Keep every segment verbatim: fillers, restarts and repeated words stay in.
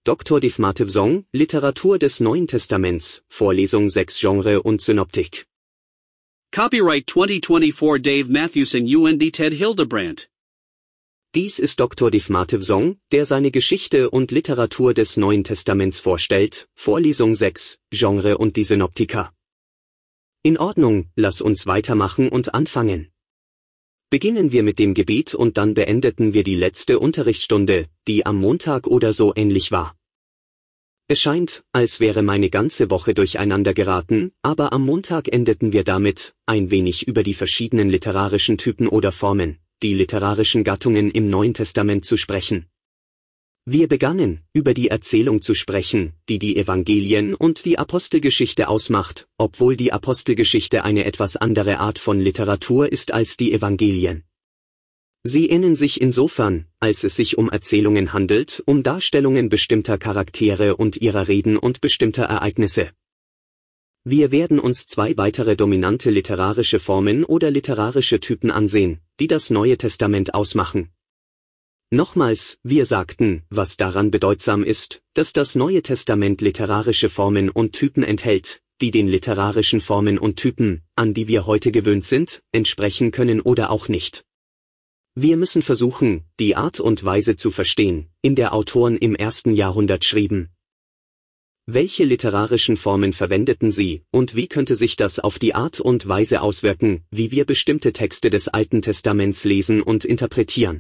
Doktor Dave Mathewsong, Literatur des Neuen Testaments, Vorlesung sechs Genre und Synoptik. Copyright twenty twenty-four Dave Mathewson U N D Ted Hildebrandt. Dies ist Doktor Dave Mathewsong, der seine Geschichte und Literatur des Neuen Testaments vorstellt, Vorlesung sechs, Genre und die Synoptiker. In Ordnung, lass uns weitermachen und anfangen. Beginnen wir mit dem Gebet und dann beendeten wir die letzte Unterrichtsstunde, die am Montag oder so ähnlich war. Es scheint, als wäre meine ganze Woche durcheinander geraten, aber am Montag endeten wir damit, ein wenig über die verschiedenen literarischen Typen oder Formen, die literarischen Gattungen im Neuen Testament zu sprechen. Wir begannen, über die Erzählung zu sprechen, die die Evangelien und die Apostelgeschichte ausmacht, obwohl die Apostelgeschichte eine etwas andere Art von Literatur ist als die Evangelien. Sie ähneln sich insofern, als es sich um Erzählungen handelt, um Darstellungen bestimmter Charaktere und ihrer Reden und bestimmter Ereignisse. Wir werden uns zwei weitere dominante literarische Formen oder literarische Typen ansehen, die das Neue Testament ausmachen. Nochmals, wir sagten, was daran bedeutsam ist, dass das Neue Testament literarische Formen und Typen enthält, die den literarischen Formen und Typen, an die wir heute gewöhnt sind, entsprechen können oder auch nicht. Wir müssen versuchen, die Art und Weise zu verstehen, in der Autoren im ersten Jahrhundert schrieben. Welche literarischen Formen verwendeten sie, und wie könnte sich das auf die Art und Weise auswirken, wie wir bestimmte Texte des Alten Testaments lesen und interpretieren?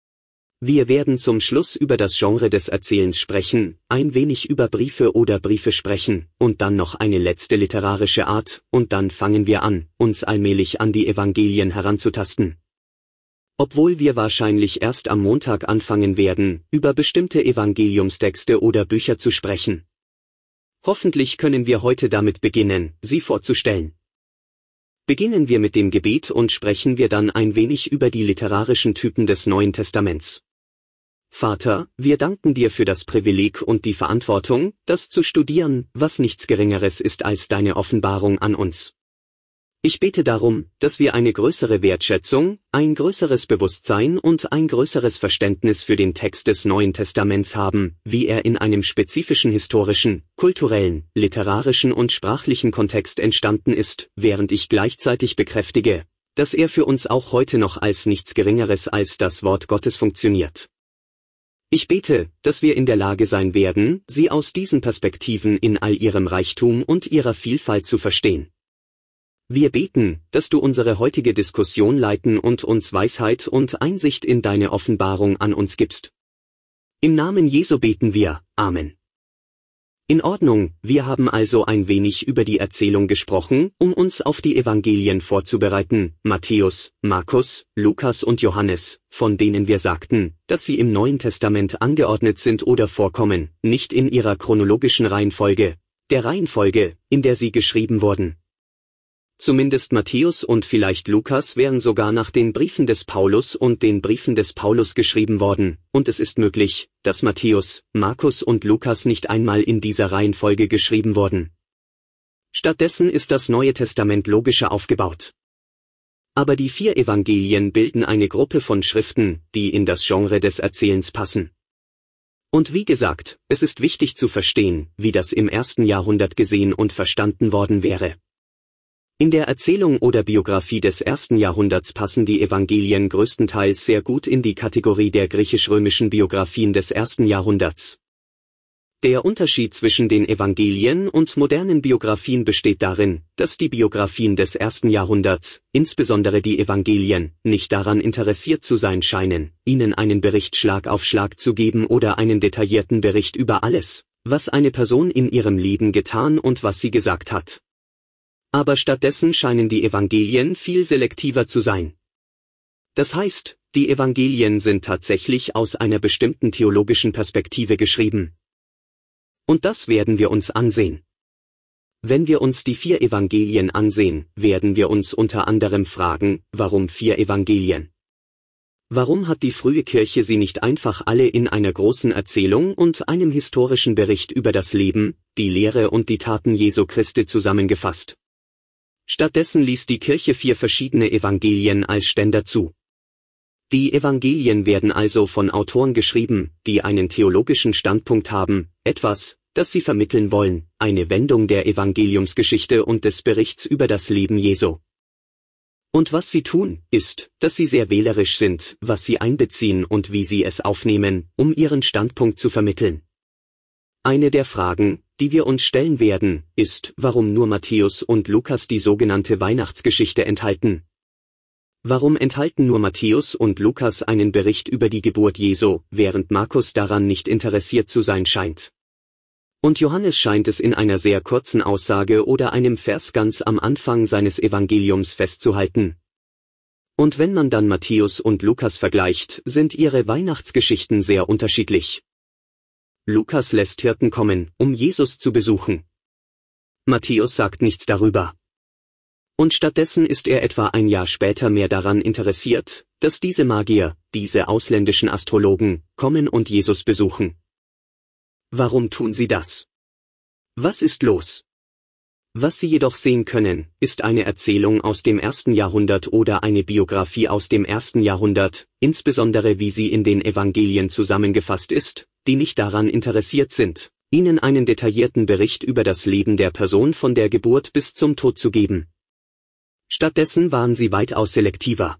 Wir werden zum Schluss über das Genre des Erzählens sprechen, ein wenig über Briefe oder Briefe sprechen, und dann noch eine letzte literarische Art, und dann fangen wir an, uns allmählich an die Evangelien heranzutasten. Obwohl wir wahrscheinlich erst am Montag anfangen werden, über bestimmte Evangeliumstexte oder Bücher zu sprechen. Hoffentlich können wir heute damit beginnen, sie vorzustellen. Beginnen wir mit dem Gebet und sprechen wir dann ein wenig über die literarischen Typen des Neuen Testaments. Vater, wir danken dir für das Privileg und die Verantwortung, das zu studieren, was nichts Geringeres ist als deine Offenbarung an uns. Ich bete darum, dass wir eine größere Wertschätzung, ein größeres Bewusstsein und ein größeres Verständnis für den Text des Neuen Testaments haben, wie er in einem spezifischen historischen, kulturellen, literarischen und sprachlichen Kontext entstanden ist, während ich gleichzeitig bekräftige, dass er für uns auch heute noch als nichts Geringeres als das Wort Gottes funktioniert. Ich bete, dass wir in der Lage sein werden, sie aus diesen Perspektiven in all ihrem Reichtum und ihrer Vielfalt zu verstehen. Wir beten, dass du unsere heutige Diskussion leiten und uns Weisheit und Einsicht in deine Offenbarung an uns gibst. Im Namen Jesu beten wir, Amen. In Ordnung, wir haben also ein wenig über die Erzählung gesprochen, um uns auf die Evangelien vorzubereiten, Matthäus, Markus, Lukas und Johannes, von denen wir sagten, dass sie im Neuen Testament angeordnet sind oder vorkommen, nicht in ihrer chronologischen Reihenfolge, der Reihenfolge, in der sie geschrieben wurden. Zumindest Matthäus und vielleicht Lukas wären sogar nach den Briefen des Paulus und den Briefen des Paulus geschrieben worden, und es ist möglich, dass Matthäus, Markus und Lukas nicht einmal in dieser Reihenfolge geschrieben wurden. Stattdessen ist das Neue Testament logischer aufgebaut. Aber die vier Evangelien bilden eine Gruppe von Schriften, die in das Genre des Erzählens passen. Und wie gesagt, es ist wichtig zu verstehen, wie das im ersten Jahrhundert gesehen und verstanden worden wäre. In der Erzählung oder Biografie des ersten Jahrhunderts passen die Evangelien größtenteils sehr gut in die Kategorie der griechisch-römischen Biografien des ersten Jahrhunderts. Der Unterschied zwischen den Evangelien und modernen Biografien besteht darin, dass die Biografien des ersten Jahrhunderts, insbesondere die Evangelien, nicht daran interessiert zu sein scheinen, ihnen einen Bericht Schlag auf Schlag zu geben oder einen detaillierten Bericht über alles, was eine Person in ihrem Leben getan und was sie gesagt hat. Aber stattdessen scheinen die Evangelien viel selektiver zu sein. Das heißt, die Evangelien sind tatsächlich aus einer bestimmten theologischen Perspektive geschrieben. Und das werden wir uns ansehen. Wenn wir uns die vier Evangelien ansehen, werden wir uns unter anderem fragen, warum vier Evangelien? Warum hat die frühe Kirche sie nicht einfach alle in einer großen Erzählung und einem historischen Bericht über das Leben, die Lehre und die Taten Jesu Christi zusammengefasst? Stattdessen ließ die Kirche vier verschiedene Evangelien als Ständer zu. Die Evangelien werden also von Autoren geschrieben, die einen theologischen Standpunkt haben, etwas, das sie vermitteln wollen, eine Wendung der Evangeliumsgeschichte und des Berichts über das Leben Jesu. Und was sie tun, ist, dass sie sehr wählerisch sind, was sie einbeziehen und wie sie es aufnehmen, um ihren Standpunkt zu vermitteln. Eine der Fragen, die wir uns stellen werden, ist, warum nur Matthäus und Lukas die sogenannte Weihnachtsgeschichte enthalten. Warum enthalten nur Matthäus und Lukas einen Bericht über die Geburt Jesu, während Markus daran nicht interessiert zu sein scheint? Und Johannes scheint es in einer sehr kurzen Aussage oder einem Vers ganz am Anfang seines Evangeliums festzuhalten. Und wenn man dann Matthäus und Lukas vergleicht, sind ihre Weihnachtsgeschichten sehr unterschiedlich. Lukas lässt Hirten kommen, um Jesus zu besuchen. Matthäus sagt nichts darüber. Und stattdessen ist er etwa ein Jahr später mehr daran interessiert, dass diese Magier, diese ausländischen Astrologen, kommen und Jesus besuchen. Warum tun sie das? Was ist los? Was Sie jedoch sehen können, ist eine Erzählung aus dem ersten Jahrhundert oder eine Biografie aus dem ersten Jahrhundert, insbesondere wie sie in den Evangelien zusammengefasst ist, die nicht daran interessiert sind, Ihnen einen detaillierten Bericht über das Leben der Person von der Geburt bis zum Tod zu geben. Stattdessen waren sie weitaus selektiver.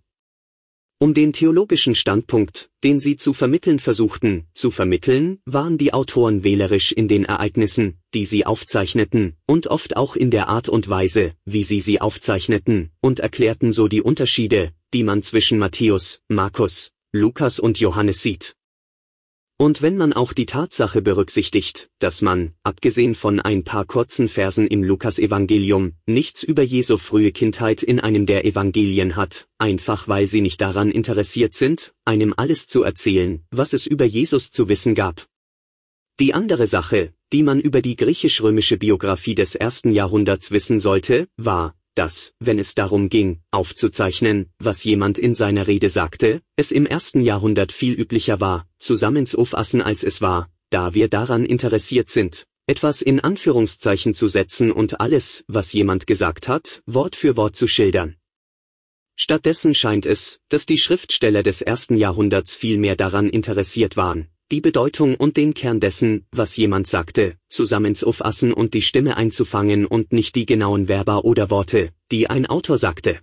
Um den theologischen Standpunkt, den sie zu vermitteln versuchten, zu vermitteln, waren die Autoren wählerisch in den Ereignissen, die sie aufzeichneten, und oft auch in der Art und Weise, wie sie sie aufzeichneten, und erklärten so die Unterschiede, die man zwischen Matthäus, Markus, Lukas und Johannes sieht. Und wenn man auch die Tatsache berücksichtigt, dass man, abgesehen von ein paar kurzen Versen im Lukasevangelium, nichts über Jesu frühe Kindheit in einem der Evangelien hat, einfach weil sie nicht daran interessiert sind, einem alles zu erzählen, was es über Jesus zu wissen gab. Die andere Sache, die man über die griechisch-römische Biografie des ersten Jahrhunderts wissen sollte, war, dass, wenn es darum ging, aufzuzeichnen, was jemand in seiner Rede sagte, es im ersten Jahrhundert viel üblicher war, zusammenzufassen als es war, da wir daran interessiert sind, etwas in Anführungszeichen zu setzen und alles, was jemand gesagt hat, Wort für Wort zu schildern. Stattdessen scheint es, dass die Schriftsteller des ersten Jahrhunderts viel mehr daran interessiert waren, die Bedeutung und den Kern dessen, was jemand sagte, zusammenzufassen und die Stimme einzufangen und nicht die genauen Verba oder Worte, die ein Autor sagte.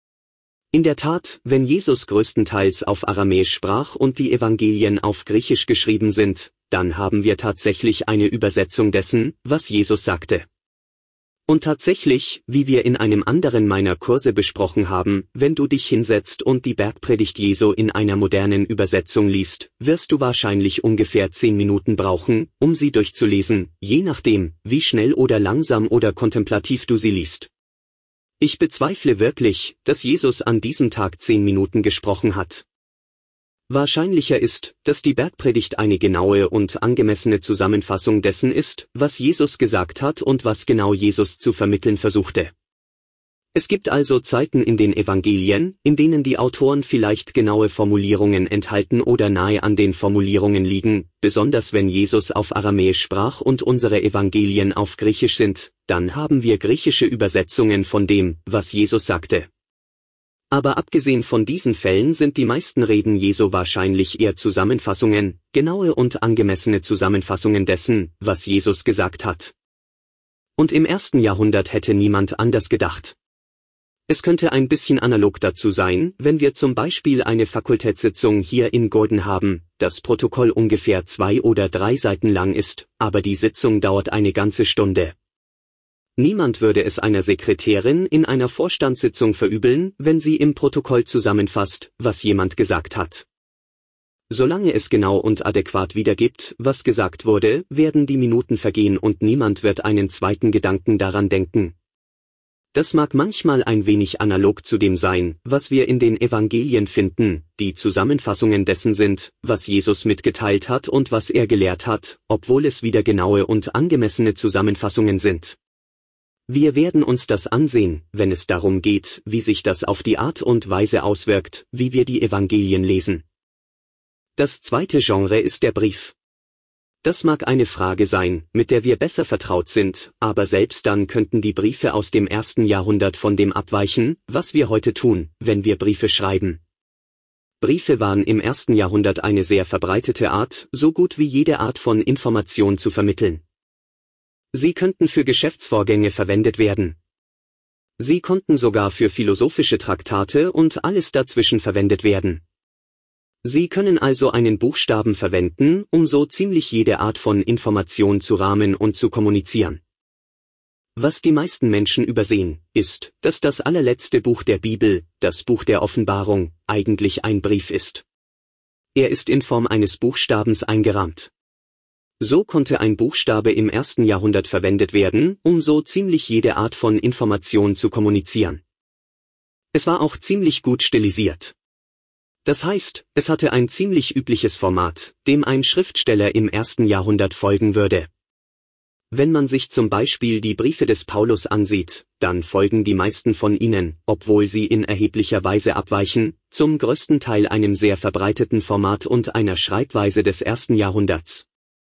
In der Tat, wenn Jesus größtenteils auf Aramäisch sprach und die Evangelien auf Griechisch geschrieben sind, dann haben wir tatsächlich eine Übersetzung dessen, was Jesus sagte. Und tatsächlich, wie wir in einem anderen meiner Kurse besprochen haben, wenn du dich hinsetzt und die Bergpredigt Jesu in einer modernen Übersetzung liest, wirst du wahrscheinlich ungefähr zehn Minuten brauchen, um sie durchzulesen, je nachdem, wie schnell oder langsam oder kontemplativ du sie liest. Ich bezweifle wirklich, dass Jesus an diesem Tag zehn Minuten gesprochen hat. Wahrscheinlicher ist, dass die Bergpredigt eine genaue und angemessene Zusammenfassung dessen ist, was Jesus gesagt hat und was genau Jesus zu vermitteln versuchte. Es gibt also Zeiten in den Evangelien, in denen die Autoren vielleicht genaue Formulierungen enthalten oder nahe an den Formulierungen liegen, besonders wenn Jesus auf Aramäisch sprach und unsere Evangelien auf Griechisch sind, dann haben wir griechische Übersetzungen von dem, was Jesus sagte. Aber abgesehen von diesen Fällen sind die meisten Reden Jesu wahrscheinlich eher Zusammenfassungen, genaue und angemessene Zusammenfassungen dessen, was Jesus gesagt hat. Und im ersten Jahrhundert hätte niemand anders gedacht. Es könnte ein bisschen analog dazu sein, wenn wir zum Beispiel eine Fakultätssitzung hier in Gordon haben, das Protokoll ungefähr zwei oder drei Seiten lang ist, aber die Sitzung dauert eine ganze Stunde. Niemand würde es einer Sekretärin in einer Vorstandssitzung verübeln, wenn sie im Protokoll zusammenfasst, was jemand gesagt hat. Solange es genau und adäquat wiedergibt, was gesagt wurde, werden die Minuten vergehen und niemand wird einen zweiten Gedanken daran denken. Das mag manchmal ein wenig analog zu dem sein, was wir in den Evangelien finden, die Zusammenfassungen dessen sind, was Jesus mitgeteilt hat und was er gelehrt hat, obwohl es wieder genaue und angemessene Zusammenfassungen sind. Wir werden uns das ansehen, wenn es darum geht, wie sich das auf die Art und Weise auswirkt, wie wir die Evangelien lesen. Das zweite Genre ist der Brief. Das mag eine Frage sein, mit der wir besser vertraut sind, aber selbst dann könnten die Briefe aus dem ersten Jahrhundert von dem abweichen, was wir heute tun, wenn wir Briefe schreiben. Briefe waren im ersten Jahrhundert eine sehr verbreitete Art, so gut wie jede Art von Information zu vermitteln. Sie könnten für Geschäftsvorgänge verwendet werden. Sie konnten sogar für philosophische Traktate und alles dazwischen verwendet werden. Sie können also einen Buchstaben verwenden, um so ziemlich jede Art von Information zu rahmen und zu kommunizieren. Was die meisten Menschen übersehen, ist, dass das allerletzte Buch der Bibel, das Buch der Offenbarung, eigentlich ein Brief ist. Er ist in Form eines Buchstabens eingerahmt. So konnte ein Buchstabe im ersten Jahrhundert verwendet werden, um so ziemlich jede Art von Information zu kommunizieren. Es war auch ziemlich gut stilisiert. Das heißt, es hatte ein ziemlich übliches Format, dem ein Schriftsteller im ersten Jahrhundert folgen würde. Wenn man sich zum Beispiel die Briefe des Paulus ansieht, dann folgen die meisten von ihnen, obwohl sie in erheblicher Weise abweichen, zum größten Teil einem sehr verbreiteten Format und einer Schreibweise des ersten Jahrhunderts.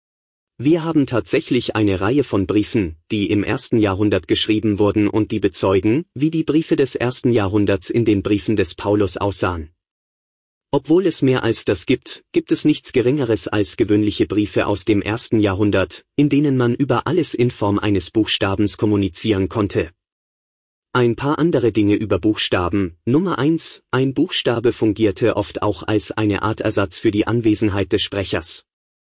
Wir haben tatsächlich eine Reihe von Briefen, die im ersten Jahrhundert geschrieben wurden und die bezeugen, wie die Briefe des ersten Jahrhunderts in den Briefen des Paulus aussahen. Obwohl es mehr als das gibt, gibt es nichts Geringeres als gewöhnliche Briefe aus dem ersten Jahrhundert, in denen man über alles in Form eines Buchstabens kommunizieren konnte. Ein paar andere Dinge über Buchstaben. Nummer eins. Ein Buchstabe fungierte oft auch als eine Art Ersatz für die Anwesenheit des Sprechers.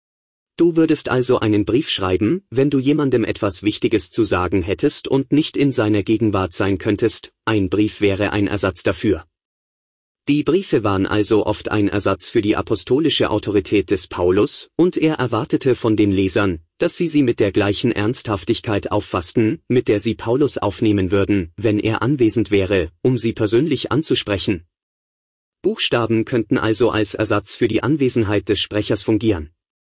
Du würdest also einen Brief schreiben, wenn du jemandem etwas Wichtiges zu sagen hättest und nicht in seiner Gegenwart sein könntest. Ein Brief wäre ein Ersatz dafür. Die Briefe waren also oft ein Ersatz für die apostolische Autorität des Paulus, und er erwartete von den Lesern, dass sie sie mit der gleichen Ernsthaftigkeit auffassten, mit der sie Paulus aufnehmen würden, wenn er anwesend wäre, um sie persönlich anzusprechen. Buchstaben könnten also als Ersatz für die Anwesenheit des Sprechers fungieren.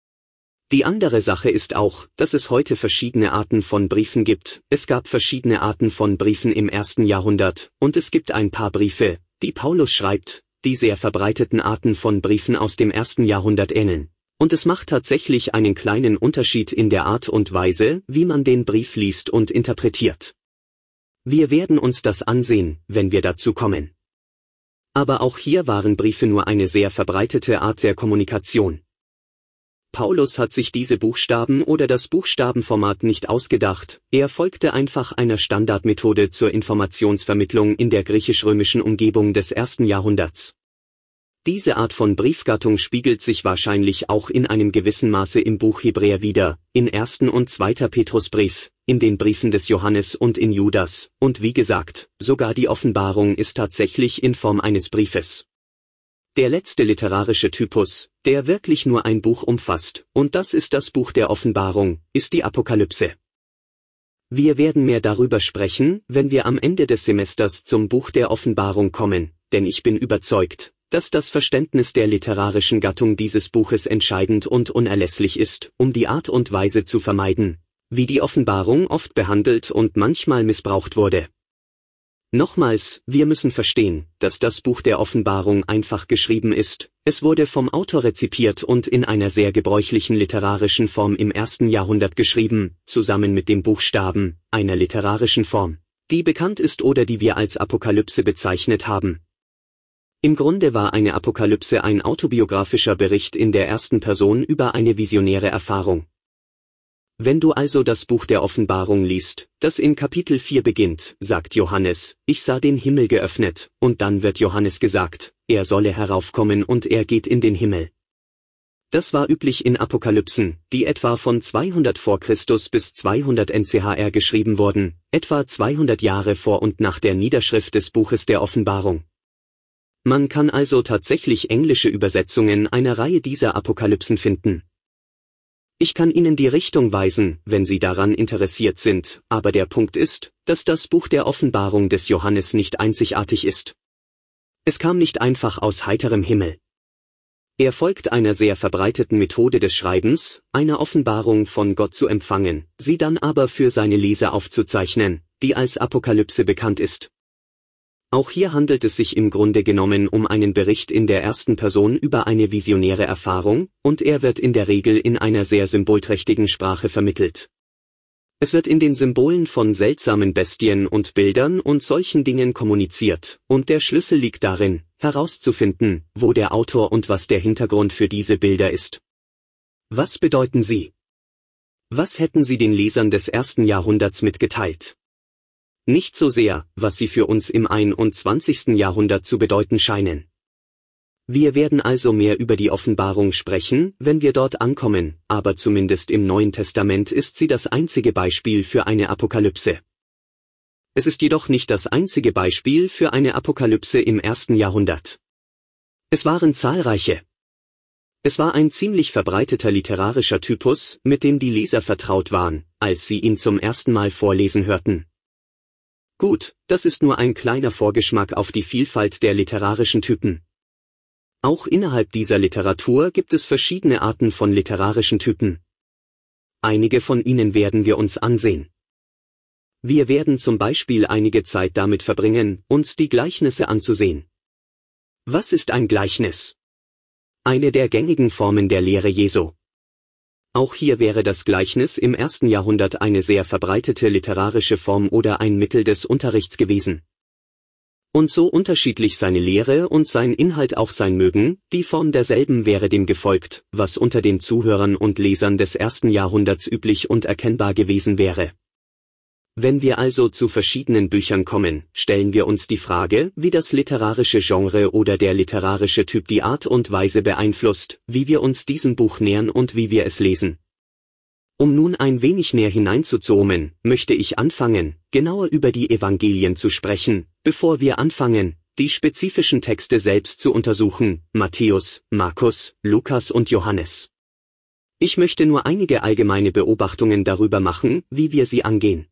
Die andere Sache ist auch, dass es heute verschiedene Arten von Briefen gibt. Es gab verschiedene Arten von Briefen im ersten Jahrhundert, und es gibt ein paar Briefe, die Paulus schreibt, die sehr verbreiteten Arten von Briefen aus dem ersten Jahrhundert ähneln. Und es macht tatsächlich einen kleinen Unterschied in der Art und Weise, wie man den Brief liest und interpretiert. Wir werden uns das ansehen, wenn wir dazu kommen. Aber auch hier waren Briefe nur eine sehr verbreitete Art der Kommunikation. Paulus hat sich diese Buchstaben oder das Buchstabenformat nicht ausgedacht, er folgte einfach einer Standardmethode zur Informationsvermittlung in der griechisch-römischen Umgebung des ersten Jahrhunderts. Diese Art von Briefgattung spiegelt sich wahrscheinlich auch in einem gewissen Maße im Buch Hebräer wider, in ersten und zweiter Petrusbrief, in den Briefen des Johannes und in Judas, und wie gesagt, sogar die Offenbarung ist tatsächlich in Form eines Briefes. Der letzte literarische Typus, der wirklich nur ein Buch umfasst, und das ist das Buch der Offenbarung, ist die Apokalypse. Wir werden mehr darüber sprechen, wenn wir am Ende des Semesters zum Buch der Offenbarung kommen, denn ich bin überzeugt, dass das Verständnis der literarischen Gattung dieses Buches entscheidend und unerlässlich ist, um die Art und Weise zu vermeiden, wie die Offenbarung oft behandelt und manchmal missbraucht wurde. Nochmals, wir müssen verstehen, dass das Buch der Offenbarung einfach geschrieben ist, es wurde vom Autor rezipiert und in einer sehr gebräuchlichen literarischen Form im ersten Jahrhundert geschrieben, zusammen mit dem Buchstaben, einer literarischen Form, die bekannt ist oder die wir als Apokalypse bezeichnet haben. Im Grunde war eine Apokalypse ein autobiografischer Bericht in der ersten Person über eine visionäre Erfahrung. Wenn du also das Buch der Offenbarung liest, das in Kapitel vier beginnt, sagt Johannes, ich sah den Himmel geöffnet, und dann wird Johannes gesagt, er solle heraufkommen und er geht in den Himmel. Das war üblich in Apokalypsen, die etwa von zweihundert vor Christus bis zweihundert N C H R geschrieben wurden, etwa zweihundert Jahre vor und nach der Niederschrift des Buches der Offenbarung. Man kann also tatsächlich englische Übersetzungen einer Reihe dieser Apokalypsen finden. Ich kann Ihnen die Richtung weisen, wenn Sie daran interessiert sind, aber der Punkt ist, dass das Buch der Offenbarung des Johannes nicht einzigartig ist. Es kam nicht einfach aus heiterem Himmel. Er folgt einer sehr verbreiteten Methode des Schreibens, einer Offenbarung von Gott zu empfangen, sie dann aber für seine Leser aufzuzeichnen, die als Apokalypse bekannt ist. Auch hier handelt es sich im Grunde genommen um einen Bericht in der ersten Person über eine visionäre Erfahrung, und er wird in der Regel in einer sehr symbolträchtigen Sprache vermittelt. Es wird in den Symbolen von seltsamen Bestien und Bildern und solchen Dingen kommuniziert, und der Schlüssel liegt darin, herauszufinden, wo der Autor und was der Hintergrund für diese Bilder ist. Was bedeuten sie? Was hätten sie den Lesern des ersten Jahrhunderts mitgeteilt? Nicht so sehr, was sie für uns im einundzwanzigsten Jahrhundert zu bedeuten scheinen. Wir werden also mehr über die Offenbarung sprechen, wenn wir dort ankommen, aber zumindest im Neuen Testament ist sie das einzige Beispiel für eine Apokalypse. Es ist jedoch nicht das einzige Beispiel für eine Apokalypse im ersten Jahrhundert. Es waren zahlreiche. Es war ein ziemlich verbreiteter literarischer Typus, mit dem die Leser vertraut waren, als sie ihn zum ersten Mal vorlesen hörten. Gut, das ist nur ein kleiner Vorgeschmack auf die Vielfalt der literarischen Typen. Auch innerhalb dieser Literatur gibt es verschiedene Arten von literarischen Typen. Einige von ihnen werden wir uns ansehen. Wir werden zum Beispiel einige Zeit damit verbringen, uns die Gleichnisse anzusehen. Was ist ein Gleichnis? Eine der gängigen Formen der Lehre Jesu. Auch hier wäre das Gleichnis im ersten Jahrhundert eine sehr verbreitete literarische Form oder ein Mittel des Unterrichts gewesen. Und so unterschiedlich seine Lehre und sein Inhalt auch sein mögen, die Form derselben wäre dem gefolgt, was unter den Zuhörern und Lesern des ersten Jahrhunderts üblich und erkennbar gewesen wäre. Wenn wir also zu verschiedenen Büchern kommen, stellen wir uns die Frage, wie das literarische Genre oder der literarische Typ die Art und Weise beeinflusst, wie wir uns diesem Buch nähern und wie wir es lesen. Um nun ein wenig näher hineinzuzoomen, möchte ich anfangen, genauer über die Evangelien zu sprechen, bevor wir anfangen, die spezifischen Texte selbst zu untersuchen, Matthäus, Markus, Lukas und Johannes. Ich möchte nur einige allgemeine Beobachtungen darüber machen, wie wir sie angehen.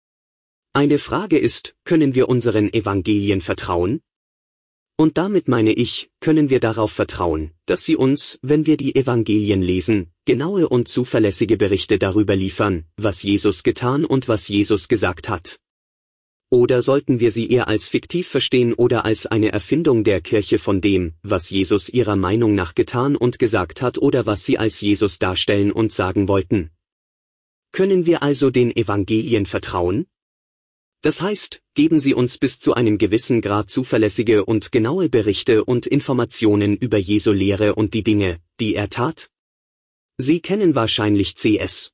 Eine Frage ist, können wir unseren Evangelien vertrauen? Und damit meine ich, können wir darauf vertrauen, dass sie uns, wenn wir die Evangelien lesen, genaue und zuverlässige Berichte darüber liefern, was Jesus getan und was Jesus gesagt hat. Oder sollten wir sie eher als fiktiv verstehen oder als eine Erfindung der Kirche von dem, was Jesus ihrer Meinung nach getan und gesagt hat oder was sie als Jesus darstellen und sagen wollten? Können wir also den Evangelien vertrauen? Das heißt, geben sie uns bis zu einem gewissen Grad zuverlässige und genaue Berichte und Informationen über Jesu Lehre und die Dinge, die er tat? Sie kennen wahrscheinlich C S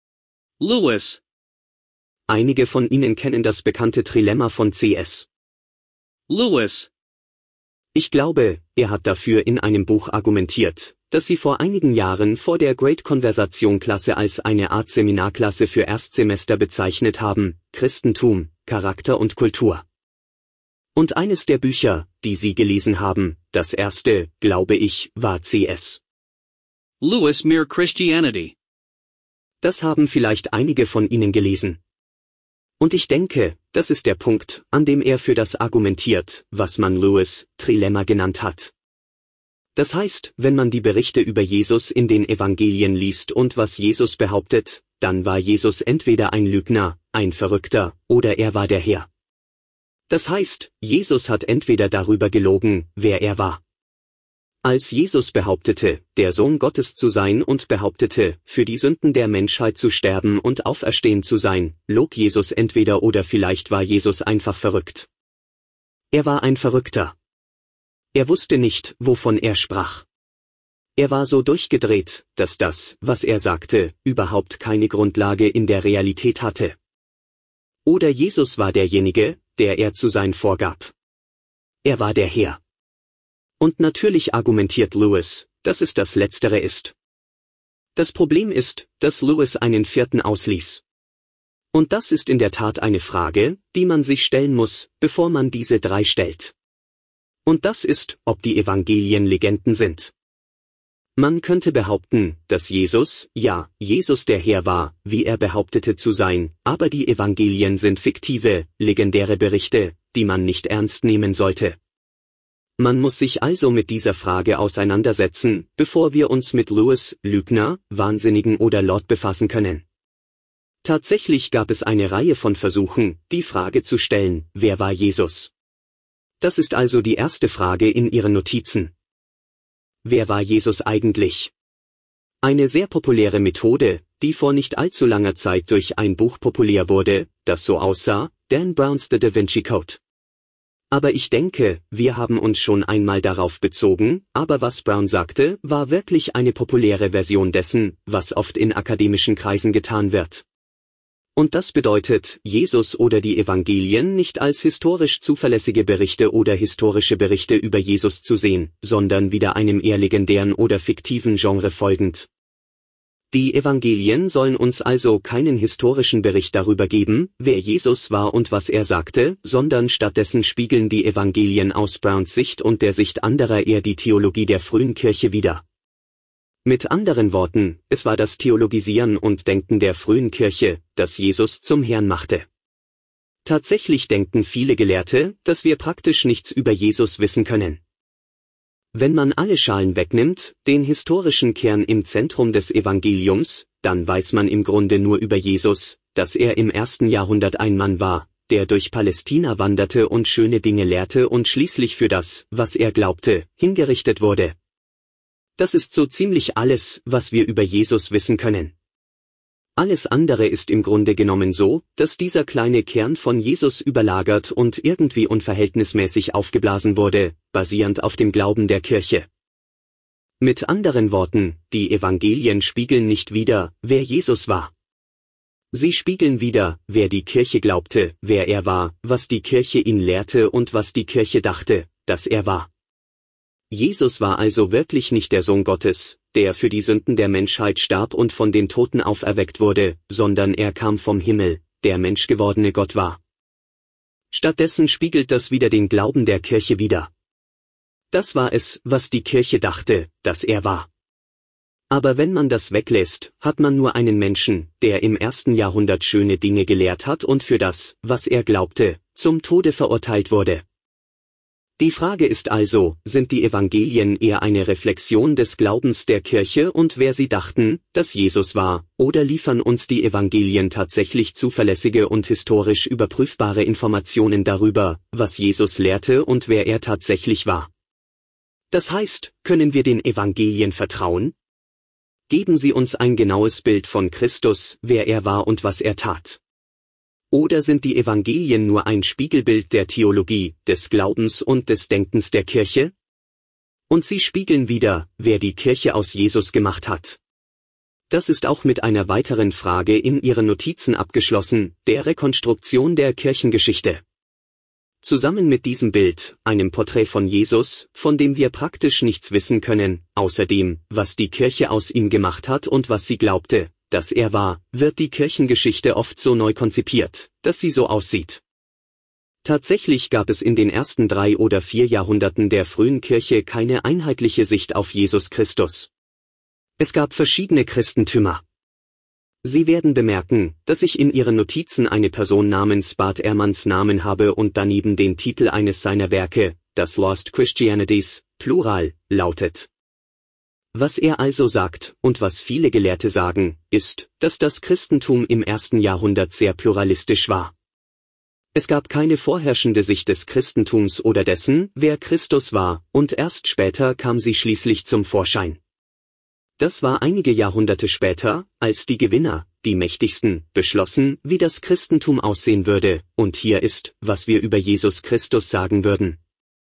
Lewis. Einige von Ihnen kennen das bekannte Trilemma von C S Lewis. Ich glaube, er hat dafür in einem Buch argumentiert, das Sie vor einigen Jahren vor der Great Conversation Klasse als eine Art Seminarklasse für Erstsemester bezeichnet haben, Christentum, Charakter und Kultur. Und eines der Bücher, die Sie gelesen haben, das erste, glaube ich, war C S Lewis Mere Christianity. Das haben vielleicht einige von Ihnen gelesen. Und ich denke, das ist der Punkt, an dem er für das argumentiert, was man Lewis Trilemma genannt hat. Das heißt, wenn man die Berichte über Jesus in den Evangelien liest und was Jesus behauptet, dann war Jesus entweder ein Lügner, ein Verrückter, oder er war der Herr. Das heißt, Jesus hat entweder darüber gelogen, wer er war. Als Jesus behauptete, der Sohn Gottes zu sein und behauptete, für die Sünden der Menschheit zu sterben und auferstehen zu sein, log Jesus entweder oder vielleicht war Jesus einfach verrückt. Er war ein Verrückter. Er wusste nicht, wovon er sprach. Er war so durchgedreht, dass das, was er sagte, überhaupt keine Grundlage in der Realität hatte. Oder Jesus war derjenige, der er zu sein vorgab. Er war der Herr. Und natürlich argumentiert Lewis, dass es das Letztere ist. Das Problem ist, dass Lewis einen vierten ausließ. Und das ist in der Tat eine Frage, die man sich stellen muss, bevor man diese drei stellt. Und das ist, ob die Evangelien Legenden sind. Man könnte behaupten, dass Jesus, ja, Jesus der Herr war, wie er behauptete zu sein, aber die Evangelien sind fiktive, legendäre Berichte, die man nicht ernst nehmen sollte. Man muss sich also mit dieser Frage auseinandersetzen, bevor wir uns mit Lewis, Lügner, Wahnsinnigen oder Lord befassen können. Tatsächlich gab es eine Reihe von Versuchen, die Frage zu stellen, wer war Jesus? Das ist also die erste Frage in Ihren Notizen. Wer war Jesus eigentlich? Eine sehr populäre Methode, die vor nicht allzu langer Zeit durch ein Buch populär wurde, das so aussah, Dan Browns The Da Vinci Code. Aber ich denke, wir haben uns schon einmal darauf bezogen, aber was Brown sagte, war wirklich eine populäre Version dessen, was oft in akademischen Kreisen getan wird. Und das bedeutet, Jesus oder die Evangelien nicht als historisch zuverlässige Berichte oder historische Berichte über Jesus zu sehen, sondern wieder einem eher legendären oder fiktiven Genre folgend. Die Evangelien sollen uns also keinen historischen Bericht darüber geben, wer Jesus war und was er sagte, sondern stattdessen spiegeln die Evangelien aus Browns Sicht und der Sicht anderer eher die Theologie der frühen Kirche wider. Mit anderen Worten, es war das Theologisieren und Denken der frühen Kirche, das Jesus zum Herrn machte. Tatsächlich denken viele Gelehrte, dass wir praktisch nichts über Jesus wissen können. Wenn man alle Schalen wegnimmt, den historischen Kern im Zentrum des Evangeliums, dann weiß man im Grunde nur über Jesus, dass er im ersten Jahrhundert ein Mann war, der durch Palästina wanderte und schöne Dinge lehrte und schließlich für das, was er glaubte, hingerichtet wurde. Das ist so ziemlich alles, was wir über Jesus wissen können. Alles andere ist im Grunde genommen so, dass dieser kleine Kern von Jesus überlagert und irgendwie unverhältnismäßig aufgeblasen wurde, basierend auf dem Glauben der Kirche. Mit anderen Worten, die Evangelien spiegeln nicht wider, wer Jesus war. Sie spiegeln wider, wer die Kirche glaubte, wer er war, was die Kirche ihn lehrte und was die Kirche dachte, dass er war. Jesus war also wirklich nicht der Sohn Gottes, der für die Sünden der Menschheit starb und von den Toten auferweckt wurde, sondern er kam vom Himmel, der menschgewordene Gott war. Stattdessen spiegelt das wieder den Glauben der Kirche wider. Das war es, was die Kirche dachte, dass er war. Aber wenn man das weglässt, hat man nur einen Menschen, der im ersten Jahrhundert schöne Dinge gelehrt hat und für das, was er glaubte, zum Tode verurteilt wurde. Die Frage ist also, sind die Evangelien eher eine Reflexion des Glaubens der Kirche und wer sie dachten, dass Jesus war, oder liefern uns die Evangelien tatsächlich zuverlässige und historisch überprüfbare Informationen darüber, was Jesus lehrte und wer er tatsächlich war? Das heißt, können wir den Evangelien vertrauen? Geben sie uns ein genaues Bild von Christus, wer er war und was er tat? Oder sind die Evangelien nur ein Spiegelbild der Theologie, des Glaubens und des Denkens der Kirche? Und sie spiegeln wider, wer die Kirche aus Jesus gemacht hat. Das ist auch mit einer weiteren Frage in Ihren Notizen abgeschlossen, der Rekonstruktion der Kirchengeschichte. Zusammen mit diesem Bild, einem Porträt von Jesus, von dem wir praktisch nichts wissen können, außer dem, was die Kirche aus ihm gemacht hat und was sie glaubte, dass er war, wird die Kirchengeschichte oft so neu konzipiert, dass sie so aussieht. Tatsächlich gab es in den ersten drei oder vier Jahrhunderten der frühen Kirche keine einheitliche Sicht auf Jesus Christus. Es gab verschiedene Christentümer. Sie werden bemerken, dass ich in Ihren Notizen eine Person namens Bart Ehrmanns Namen habe und daneben den Titel eines seiner Werke, das Lost Christianities, Plural, lautet. Was er also sagt, und was viele Gelehrte sagen, ist, dass das Christentum im ersten Jahrhundert sehr pluralistisch war. Es gab keine vorherrschende Sicht des Christentums oder dessen, wer Christus war, und erst später kam sie schließlich zum Vorschein. Das war einige Jahrhunderte später, als die Gewinner, die Mächtigsten, beschlossen, wie das Christentum aussehen würde, und hier ist, was wir über Jesus Christus sagen würden.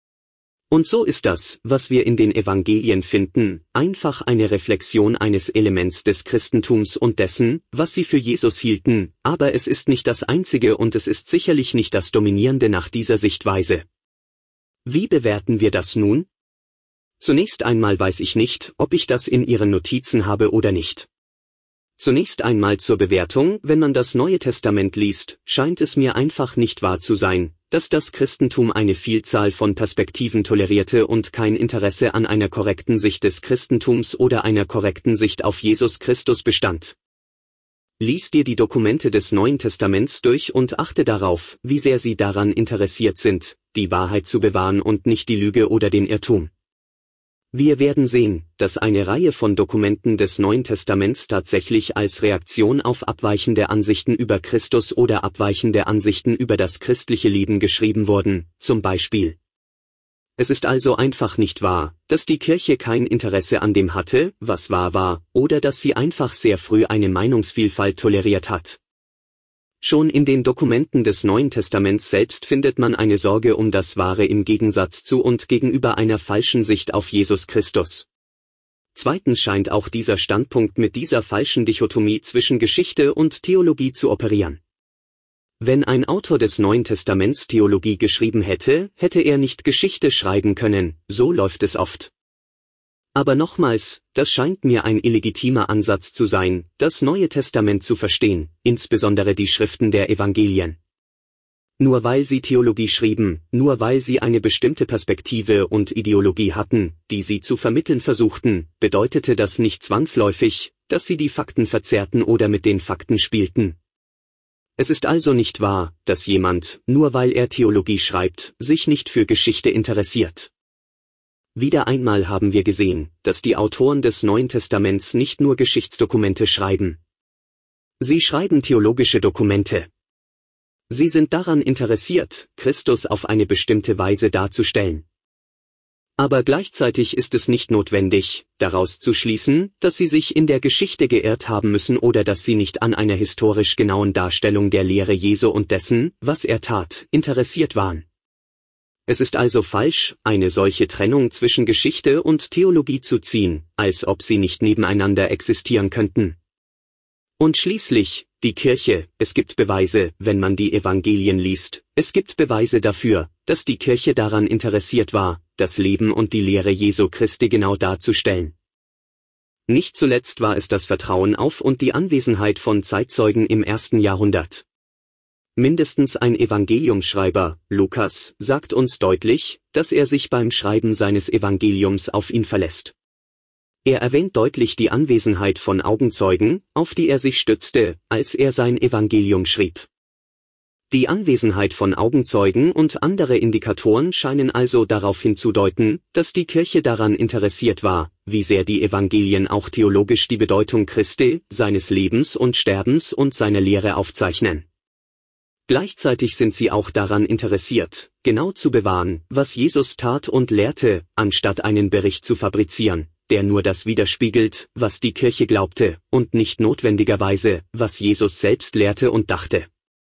Und so ist das, was wir in den Evangelien finden, einfach eine Reflexion eines Elements des Christentums und dessen, was sie für Jesus hielten, aber es ist nicht das einzige und es ist sicherlich nicht das Dominierende nach dieser Sichtweise. Wie bewerten wir das nun? Zunächst einmal weiß ich nicht, ob ich das in Ihren Notizen habe oder nicht. Zunächst einmal zur Bewertung, wenn man das Neue Testament liest, scheint es mir einfach nicht wahr zu sein, dass das Christentum eine Vielzahl von Perspektiven tolerierte und kein Interesse an einer korrekten Sicht des Christentums oder einer korrekten Sicht auf Jesus Christus bestand. Lies dir die Dokumente des Neuen Testaments durch und achte darauf, wie sehr sie daran interessiert sind, die Wahrheit zu bewahren und nicht die Lüge oder den Irrtum. Wir werden sehen, dass eine Reihe von Dokumenten des Neuen Testaments tatsächlich als Reaktion auf abweichende Ansichten über Christus oder abweichende Ansichten über das christliche Leben geschrieben wurden, zum Beispiel. Es ist also einfach nicht wahr, dass die Kirche kein Interesse an dem hatte, was wahr war, oder dass sie einfach sehr früh eine Meinungsvielfalt toleriert hat. Schon in den Dokumenten des Neuen Testaments selbst findet man eine Sorge um das Wahre im Gegensatz zu und gegenüber einer falschen Sicht auf Jesus Christus. Zweitens scheint auch dieser Standpunkt mit dieser falschen Dichotomie zwischen Geschichte und Theologie zu operieren. Wenn ein Autor des Neuen Testaments Theologie geschrieben hätte, hätte er nicht Geschichte schreiben können, so läuft es oft. Aber nochmals, das scheint mir ein illegitimer Ansatz zu sein, das Neue Testament zu verstehen, insbesondere die Schriften der Evangelien. Nur weil sie Theologie schrieben, nur weil sie eine bestimmte Perspektive und Ideologie hatten, die sie zu vermitteln versuchten, bedeutete das nicht zwangsläufig, dass sie die Fakten verzerrten oder mit den Fakten spielten. Es ist also nicht wahr, dass jemand, nur weil er Theologie schreibt, sich nicht für Geschichte interessiert. Wieder einmal haben wir gesehen, dass die Autoren des Neuen Testaments nicht nur Geschichtsdokumente schreiben. Sie schreiben theologische Dokumente. Sie sind daran interessiert, Christus auf eine bestimmte Weise darzustellen. Aber gleichzeitig ist es nicht notwendig, daraus zu schließen, dass sie sich in der Geschichte geirrt haben müssen oder dass sie nicht an einer historisch genauen Darstellung der Lehre Jesu und dessen, was er tat, interessiert waren. Es ist also falsch, eine solche Trennung zwischen Geschichte und Theologie zu ziehen, als ob sie nicht nebeneinander existieren könnten. Und schließlich, die Kirche, es gibt Beweise, wenn man die Evangelien liest, es gibt Beweise dafür, dass die Kirche daran interessiert war, das Leben und die Lehre Jesu Christi genau darzustellen. Nicht zuletzt war es das Vertrauen auf und die Anwesenheit von Zeitzeugen im ersten Jahrhundert. Mindestens ein Evangeliumsschreiber, Lukas, sagt uns deutlich, dass er sich beim Schreiben seines Evangeliums auf ihn verlässt. Er erwähnt deutlich die Anwesenheit von Augenzeugen, auf die er sich stützte, als er sein Evangelium schrieb. Die Anwesenheit von Augenzeugen und andere Indikatoren scheinen also darauf hinzudeuten, dass die Kirche daran interessiert war, wie sehr die Evangelien auch theologisch die Bedeutung Christi, seines Lebens und Sterbens und seiner Lehre aufzeichnen. Gleichzeitig sind sie auch daran interessiert, genau zu bewahren, was Jesus tat und lehrte, anstatt einen Bericht zu fabrizieren, der nur das widerspiegelt, was die Kirche glaubte, und nicht notwendigerweise, was Jesus selbst lehrte und dachte.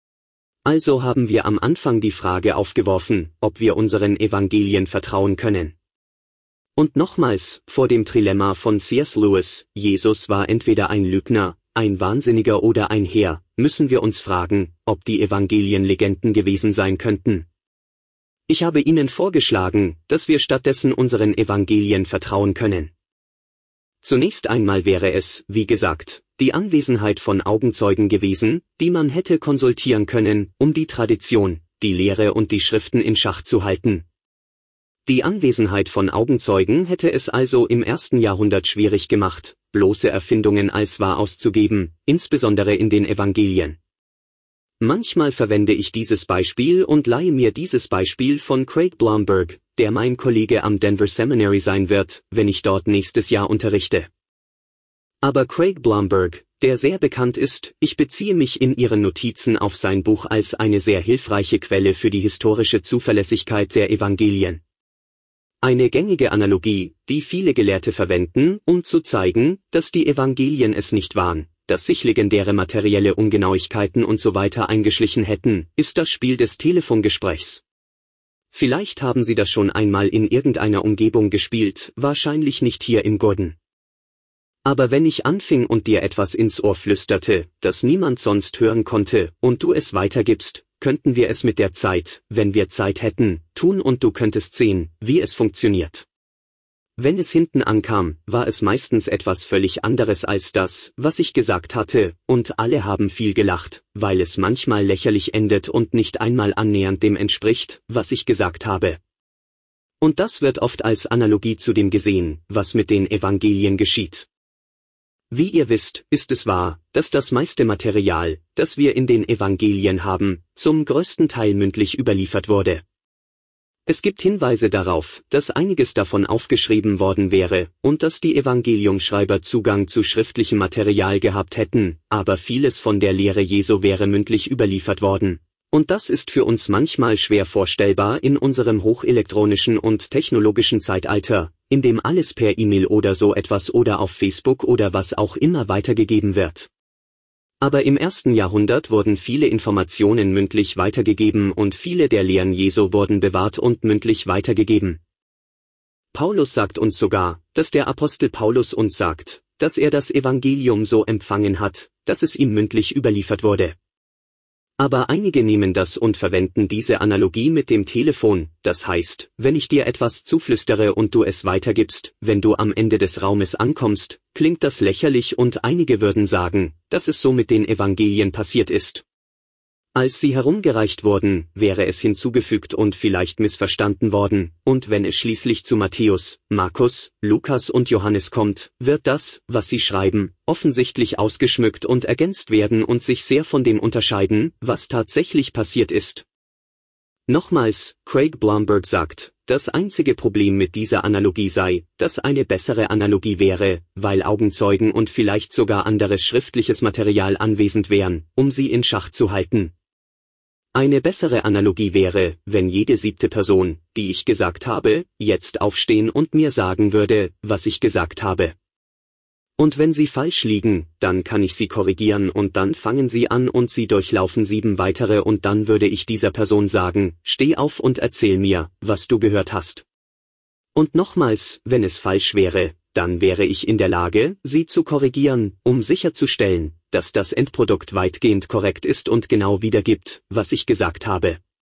Also haben wir am Anfang die Frage aufgeworfen, ob wir unseren Evangelien vertrauen können. Und nochmals, vor dem Trilemma von C S Lewis, Jesus war entweder ein Lügner, ein Wahnsinniger oder ein Herr, müssen wir uns fragen, ob die Evangelien Legenden gewesen sein könnten. Ich habe Ihnen vorgeschlagen, dass wir stattdessen unseren Evangelien vertrauen können. Zunächst einmal wäre es, wie gesagt, die Anwesenheit von Augenzeugen gewesen, die man hätte konsultieren können, um die Tradition, die Lehre und die Schriften in Schach zu halten. Die Anwesenheit von Augenzeugen hätte es also im ersten Jahrhundert schwierig gemacht, bloße Erfindungen als wahr auszugeben, insbesondere in den Evangelien. Manchmal verwende ich dieses Beispiel und leihe mir dieses Beispiel von Craig Blomberg, der mein Kollege am Denver Seminary sein wird, wenn ich dort nächstes Jahr unterrichte. Aber Craig Blomberg, der sehr bekannt ist, ich beziehe mich in Ihren Notizen auf sein Buch als eine sehr hilfreiche Quelle für die historische Zuverlässigkeit der Evangelien. Eine gängige Analogie, die viele Gelehrte verwenden, um zu zeigen, dass die Evangelien es nicht waren, dass sich legendäre materielle Ungenauigkeiten und so weiter eingeschlichen hätten, ist das Spiel des Telefongesprächs. Vielleicht haben Sie das schon einmal in irgendeiner Umgebung gespielt, wahrscheinlich nicht hier im Gordon. Aber wenn ich anfing und dir etwas ins Ohr flüsterte, das niemand sonst hören konnte, und du es weitergibst, könnten wir es mit der Zeit, wenn wir Zeit hätten, tun und du könntest sehen, wie es funktioniert. Wenn es hinten ankam, war es meistens etwas völlig anderes als das, was ich gesagt hatte, und alle haben viel gelacht, weil es manchmal lächerlich endet und nicht einmal annähernd dem entspricht, was ich gesagt habe. Und das wird oft als Analogie zu dem gesehen, was mit den Evangelien geschieht. Wie ihr wisst, ist es wahr, dass das meiste Material, das wir in den Evangelien haben, zum größten Teil mündlich überliefert wurde. Es gibt Hinweise darauf, dass einiges davon aufgeschrieben worden wäre und dass die Evangeliumschreiber Zugang zu schriftlichem Material gehabt hätten, aber vieles von der Lehre Jesu wäre mündlich überliefert worden. Und das ist für uns manchmal schwer vorstellbar in unserem hochelektronischen und technologischen Zeitalter, in dem alles per E-Mail oder so etwas oder auf Facebook oder was auch immer weitergegeben wird. Aber im ersten Jahrhundert wurden viele Informationen mündlich weitergegeben und viele der Lehren Jesu wurden bewahrt und mündlich weitergegeben. Paulus sagt uns sogar, dass der Apostel Paulus uns sagt, dass er das Evangelium so empfangen hat, dass es ihm mündlich überliefert wurde. Aber einige nehmen das und verwenden diese Analogie mit dem Telefon, das heißt, wenn ich dir etwas zuflüstere und du es weitergibst, wenn du am Ende des Raumes ankommst, klingt das lächerlich und einige würden sagen, dass es so mit den Evangelien passiert ist. Als sie herumgereicht wurden, wäre es hinzugefügt und vielleicht missverstanden worden, und wenn es schließlich zu Matthäus, Markus, Lukas und Johannes kommt, wird das, was sie schreiben, offensichtlich ausgeschmückt und ergänzt werden und sich sehr von dem unterscheiden, was tatsächlich passiert ist. Nochmals, Craig Blomberg sagt, das einzige Problem mit dieser Analogie sei, dass eine bessere Analogie wäre, weil Augenzeugen und vielleicht sogar anderes schriftliches Material anwesend wären, um sie in Schach zu halten. Eine bessere Analogie wäre, wenn jede siebte Person, die ich gesagt habe, jetzt aufstehen und mir sagen würde, was ich gesagt habe. Und wenn sie falsch liegen, dann kann ich sie korrigieren und dann fangen sie an und sie durchlaufen sieben weitere und dann würde ich dieser Person sagen, steh auf und erzähl mir, was du gehört hast. Und nochmals, wenn es falsch wäre, dann wäre ich in der Lage, sie zu korrigieren, um sicherzustellen, dass das Endprodukt weitgehend korrekt ist und genau wiedergibt, was ich gesagt habe.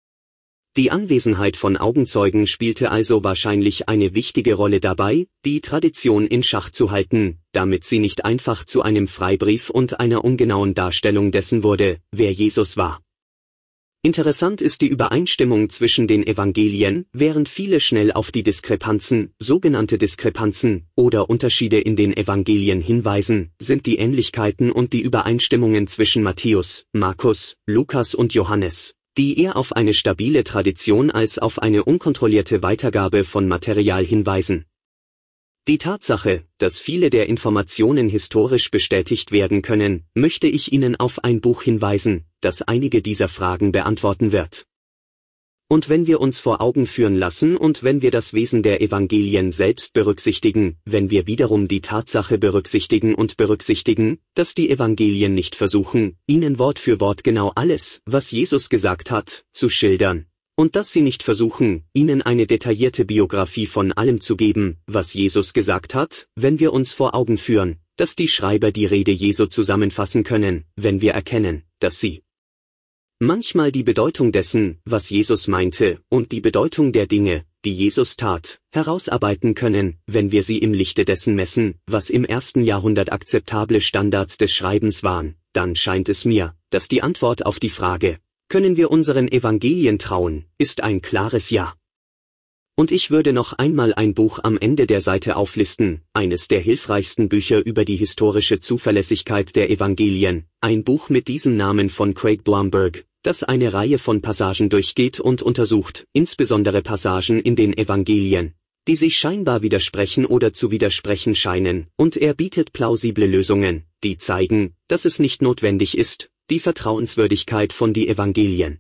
Die Anwesenheit von Augenzeugen spielte also wahrscheinlich eine wichtige Rolle dabei, die Tradition in Schach zu halten, damit sie nicht einfach zu einem Freibrief und einer ungenauen Darstellung dessen wurde, wer Jesus war. Interessant ist die Übereinstimmung zwischen den Evangelien, während viele schnell auf die Diskrepanzen, sogenannte Diskrepanzen, oder Unterschiede in den Evangelien hinweisen, sind die Ähnlichkeiten und die Übereinstimmungen zwischen Matthäus, Markus, Lukas und Johannes, die eher auf eine stabile Tradition als auf eine unkontrollierte Weitergabe von Material hinweisen. Die Tatsache, dass viele der Informationen historisch bestätigt werden können, möchte ich Ihnen auf ein Buch hinweisen, das einige dieser Fragen beantworten wird. Und wenn wir uns vor Augen führen lassen und wenn wir das Wesen der Evangelien selbst berücksichtigen, wenn wir wiederum die Tatsache berücksichtigen und berücksichtigen, dass die Evangelien nicht versuchen, Ihnen Wort für Wort genau alles, was Jesus gesagt hat, zu schildern, und dass sie nicht versuchen, Ihnen eine detaillierte Biografie von allem zu geben, was Jesus gesagt hat, wenn wir uns vor Augen führen, dass die Schreiber die Rede Jesu zusammenfassen können, wenn wir erkennen, dass sie manchmal die Bedeutung dessen, was Jesus meinte, und die Bedeutung der Dinge, die Jesus tat, herausarbeiten können, wenn wir sie im Lichte dessen messen, was im ersten Jahrhundert akzeptable Standards des Schreibens waren, dann scheint es mir, dass die Antwort auf die Frage, können wir unseren Evangelien trauen, ist ein klares Ja. Und ich würde noch einmal ein Buch am Ende der Seite auflisten, eines der hilfreichsten Bücher über die historische Zuverlässigkeit der Evangelien, ein Buch mit diesem Namen von Craig Blomberg, das eine Reihe von Passagen durchgeht und untersucht, insbesondere Passagen in den Evangelien, die sich scheinbar widersprechen oder zu widersprechen scheinen, und er bietet plausible Lösungen, die zeigen, dass es nicht notwendig ist, die Vertrauenswürdigkeit von die Evangelien.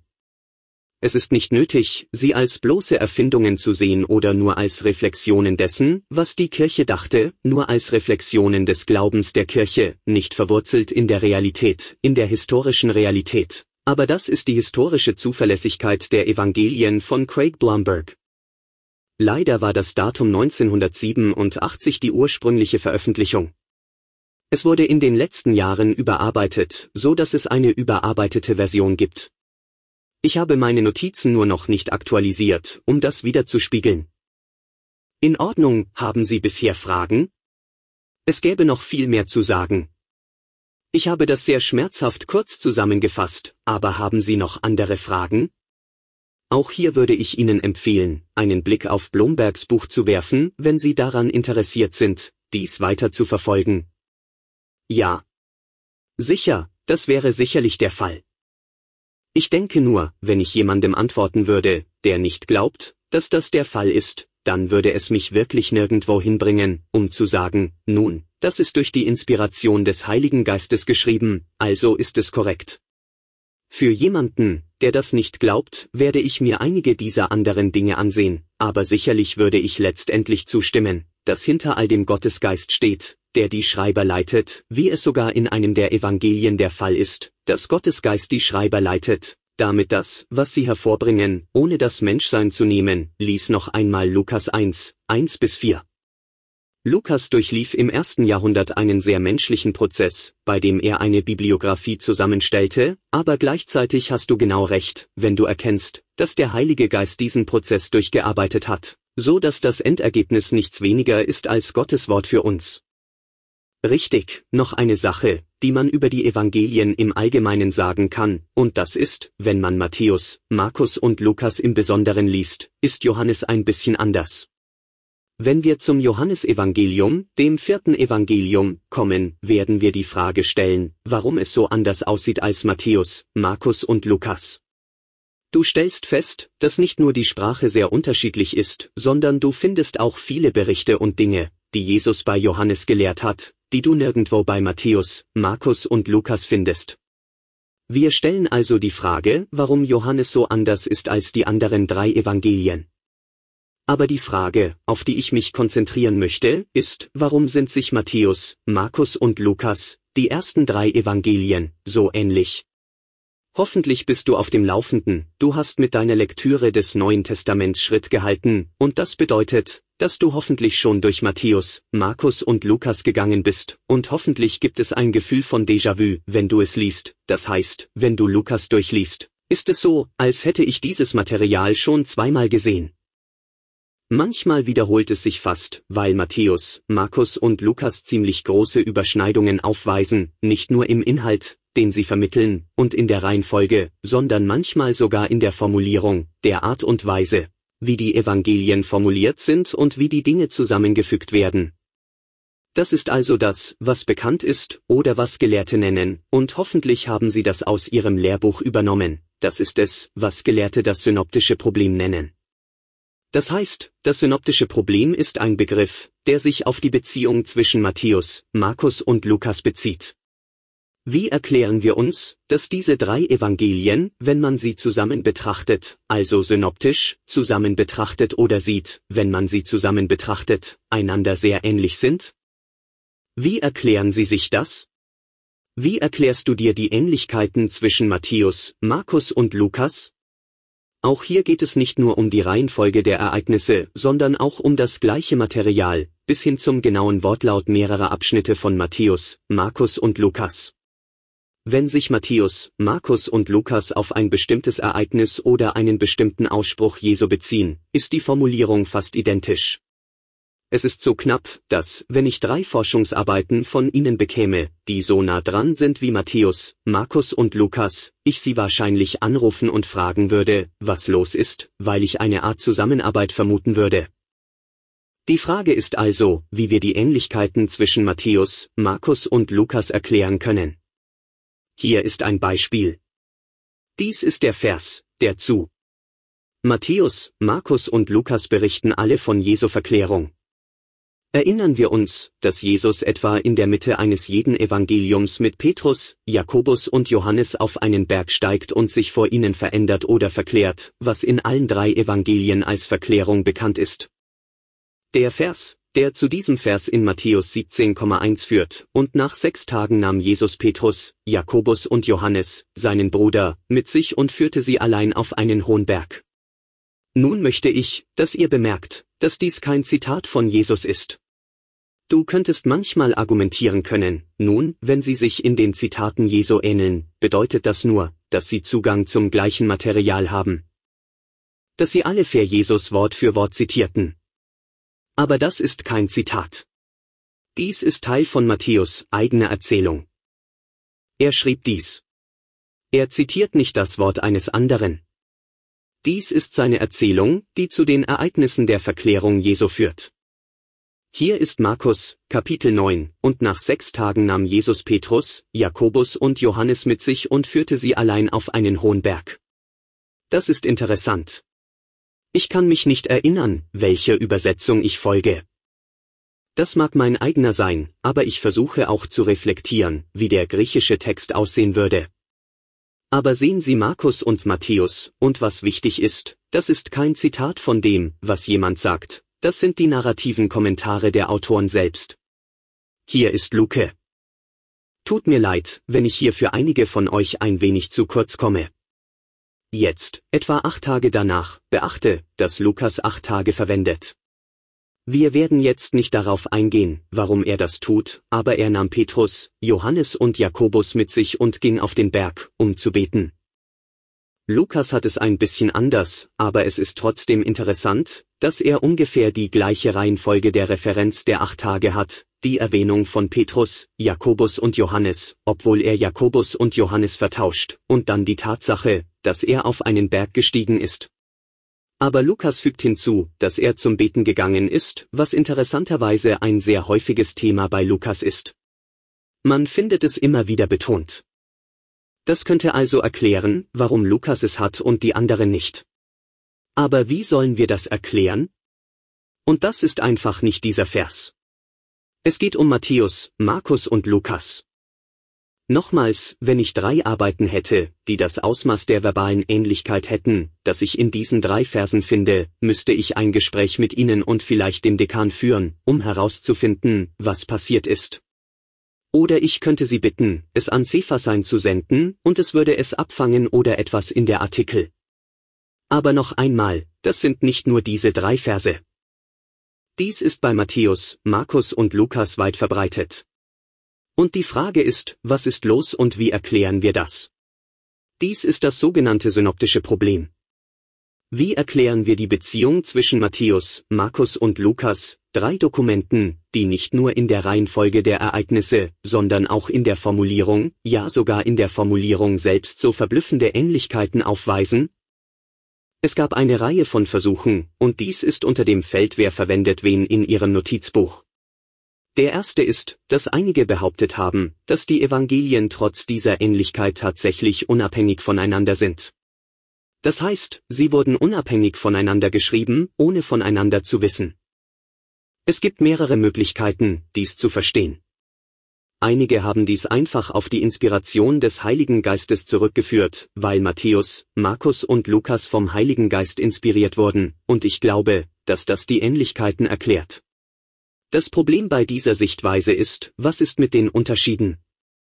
Es ist nicht nötig, sie als bloße Erfindungen zu sehen oder nur als Reflexionen dessen, was die Kirche dachte, nur als Reflexionen des Glaubens der Kirche, nicht verwurzelt in der Realität, in der historischen Realität. Aber das ist die historische Zuverlässigkeit der Evangelien von Craig Blomberg. Leider war das Datum neunzehnhundertsiebenundachtzig die ursprüngliche Veröffentlichung. Es wurde in den letzten Jahren überarbeitet, so dass es eine überarbeitete Version gibt. Ich habe meine Notizen nur noch nicht aktualisiert, um das wiederzuspiegeln. In Ordnung, haben Sie bisher Fragen? Es gäbe noch viel mehr zu sagen. Ich habe das sehr schmerzhaft kurz zusammengefasst, aber haben Sie noch andere Fragen? Auch hier würde ich Ihnen empfehlen, einen Blick auf Blombergs Buch zu werfen, wenn Sie daran interessiert sind, dies weiter zu verfolgen. Ja. Sicher, das wäre sicherlich der Fall. Ich denke nur, wenn ich jemandem antworten würde, der nicht glaubt, dass das der Fall ist, dann würde es mich wirklich nirgendwo hinbringen, um zu sagen, nun, das ist durch die Inspiration des Heiligen Geistes geschrieben, also ist es korrekt. Für jemanden, der das nicht glaubt, werde ich mir einige dieser anderen Dinge ansehen, aber sicherlich würde ich letztendlich zustimmen, dass hinter all dem Gottesgeist steht, der die Schreiber leitet, wie es sogar in einem der Evangelien der Fall ist, dass Gottes Geist die Schreiber leitet, damit das, was sie hervorbringen, ohne das Menschsein zu nehmen. Lies noch einmal Lukas eins, eins bis vier. Lukas durchlief im ersten Jahrhundert einen sehr menschlichen Prozess, bei dem er eine Bibliographie zusammenstellte, aber gleichzeitig hast du genau recht, wenn du erkennst, dass der Heilige Geist diesen Prozess durchgearbeitet hat, so dass das Endergebnis nichts weniger ist als Gottes Wort für uns. Richtig, noch eine Sache, die man über die Evangelien im Allgemeinen sagen kann, und das ist, wenn man Matthäus, Markus und Lukas im Besonderen liest, ist Johannes ein bisschen anders. Wenn wir zum Johannesevangelium, dem vierten Evangelium, kommen, werden wir die Frage stellen, warum es so anders aussieht als Matthäus, Markus und Lukas. Du stellst fest, dass nicht nur die Sprache sehr unterschiedlich ist, sondern du findest auch viele Berichte und Dinge, die Jesus bei Johannes gelehrt hat, die du nirgendwo bei Matthäus, Markus und Lukas findest. Wir stellen also die Frage, warum Johannes so anders ist als die anderen drei Evangelien. Aber die Frage, auf die ich mich konzentrieren möchte, ist, warum sind sich Matthäus, Markus und Lukas, die ersten drei Evangelien, so ähnlich? Hoffentlich bist du auf dem Laufenden, du hast mit deiner Lektüre des Neuen Testaments Schritt gehalten, und das bedeutet, dass du hoffentlich schon durch Matthäus, Markus und Lukas gegangen bist, und hoffentlich gibt es ein Gefühl von Déjà-vu, wenn du es liest, das heißt, wenn du Lukas durchliest, ist es so, als hätte ich dieses Material schon zweimal gesehen. Manchmal wiederholt es sich fast, weil Matthäus, Markus und Lukas ziemlich große Überschneidungen aufweisen, nicht nur im Inhalt, den sie vermitteln, und in der Reihenfolge, sondern manchmal sogar in der Formulierung, der Art und Weise, wie die Evangelien formuliert sind und wie die Dinge zusammengefügt werden. Das ist also das, was bekannt ist, oder was Gelehrte nennen, und hoffentlich haben sie das aus ihrem Lehrbuch übernommen, das ist es, was Gelehrte das synoptische Problem nennen. Das heißt, das synoptische Problem ist ein Begriff, der sich auf die Beziehung zwischen Matthäus, Markus und Lukas bezieht. Wie erklären wir uns, dass diese drei Evangelien, wenn man sie zusammen betrachtet, also synoptisch, zusammen betrachtet oder sieht, wenn man sie zusammen betrachtet, einander sehr ähnlich sind? Wie erklären sie sich das? Wie erklärst du dir die Ähnlichkeiten zwischen Matthäus, Markus und Lukas? Auch hier geht es nicht nur um die Reihenfolge der Ereignisse, sondern auch um das gleiche Material, bis hin zum genauen Wortlaut mehrerer Abschnitte von Matthäus, Markus und Lukas. Wenn sich Matthäus, Markus und Lukas auf ein bestimmtes Ereignis oder einen bestimmten Ausspruch Jesu beziehen, ist die Formulierung fast identisch. Es ist so knapp, dass, wenn ich drei Forschungsarbeiten von ihnen bekäme, die so nah dran sind wie Matthäus, Markus und Lukas, ich sie wahrscheinlich anrufen und fragen würde, was los ist, weil ich eine Art Zusammenarbeit vermuten würde. Die Frage ist also, wie wir die Ähnlichkeiten zwischen Matthäus, Markus und Lukas erklären können. Hier ist ein Beispiel. Dies ist der Vers, der zu Matthäus, Markus und Lukas berichten alle von Jesu Verklärung. Erinnern wir uns, dass Jesus etwa in der Mitte eines jeden Evangeliums mit Petrus, Jakobus und Johannes auf einen Berg steigt und sich vor ihnen verändert oder verklärt, was in allen drei Evangelien als Verklärung bekannt ist. Der Vers, der zu diesem Vers in Matthäus siebzehn Komma eins führt, und nach sechs Tagen nahm Jesus Petrus, Jakobus und Johannes, seinen Bruder, mit sich und führte sie allein auf einen hohen Berg. Nun möchte ich, dass ihr bemerkt, dass dies kein Zitat von Jesus ist. Du könntest manchmal argumentieren können, nun, wenn sie sich in den Zitaten Jesu ähneln, bedeutet das nur, dass sie Zugang zum gleichen Material haben. Dass sie alle fair Jesus Wort für Wort zitierten. Aber das ist kein Zitat. Dies ist Teil von Matthäus' eigener Erzählung. Er schrieb dies. Er zitiert nicht das Wort eines anderen. Dies ist seine Erzählung, die zu den Ereignissen der Verklärung Jesu führt. Hier ist Markus, Kapitel neun, und nach sechs Tagen nahm Jesus Petrus, Jakobus und Johannes mit sich und führte sie allein auf einen hohen Berg. Das ist interessant. Ich kann mich nicht erinnern, welcher Übersetzung ich folge. Das mag mein eigener sein, aber ich versuche auch zu reflektieren, wie der griechische Text aussehen würde. Aber sehen Sie Markus und Matthäus, und was wichtig ist, das ist kein Zitat von dem, was jemand sagt. Das sind die narrativen Kommentare der Autoren selbst. hier ist Luke. Tut mir leid, wenn ich hier für einige von euch ein wenig zu kurz komme. Jetzt, etwa acht Tage danach, beachte, dass Lukas acht Tage verwendet. Wir werden jetzt nicht darauf eingehen, warum er das tut, aber er nahm Petrus, Johannes und Jakobus mit sich und ging auf den Berg, um zu beten. Lukas hat es ein bisschen anders, aber es ist trotzdem interessant, dass er ungefähr die gleiche Reihenfolge der Referenz der acht Tage hat, die Erwähnung von Petrus, Jakobus und Johannes, obwohl er Jakobus und Johannes vertauscht, und dann die Tatsache, dass er auf einen Berg gestiegen ist. Aber Lukas fügt hinzu, dass er zum Beten gegangen ist, was interessanterweise ein sehr häufiges Thema bei Lukas ist. Man findet es immer wieder betont. Das könnte also erklären, warum Lukas es hat und die anderen nicht. Aber wie sollen wir das erklären? Und das ist einfach nicht dieser Vers. Es geht um Matthäus, Markus und Lukas. Nochmals, wenn ich drei Arbeiten hätte, die das Ausmaß der verbalen Ähnlichkeit hätten, das ich in diesen drei Versen finde, müsste ich ein Gespräch mit ihnen und vielleicht dem Dekan führen, um herauszufinden, was passiert ist. Oder ich könnte sie bitten, es an Cephas zu senden, und es würde es abfangen oder etwas in der Artikel. Aber noch einmal, das sind nicht nur diese drei Verse. Dies ist bei Matthäus, Markus und Lukas weit verbreitet. Und die Frage ist, was ist los und wie erklären wir das? Dies ist das sogenannte synoptische Problem. Wie erklären wir die Beziehung zwischen Matthäus, Markus und Lukas, drei Dokumenten, die nicht nur in der Reihenfolge der Ereignisse, sondern auch in der Formulierung, ja sogar in der Formulierung selbst so verblüffende Ähnlichkeiten aufweisen? Es gab eine Reihe von Versuchen, und dies ist unter dem Feld Wer verwendet wen in ihrem Notizbuch. Der erste ist, dass einige behauptet haben, dass die Evangelien trotz dieser Ähnlichkeit tatsächlich unabhängig voneinander sind. Das heißt, sie wurden unabhängig voneinander geschrieben, ohne voneinander zu wissen. Es gibt mehrere Möglichkeiten, dies zu verstehen. Einige haben dies einfach auf die Inspiration des Heiligen Geistes zurückgeführt, weil Matthäus, Markus und Lukas vom Heiligen Geist inspiriert wurden, und ich glaube, dass das die Ähnlichkeiten erklärt. Das Problem bei dieser Sichtweise ist, was ist mit den Unterschieden?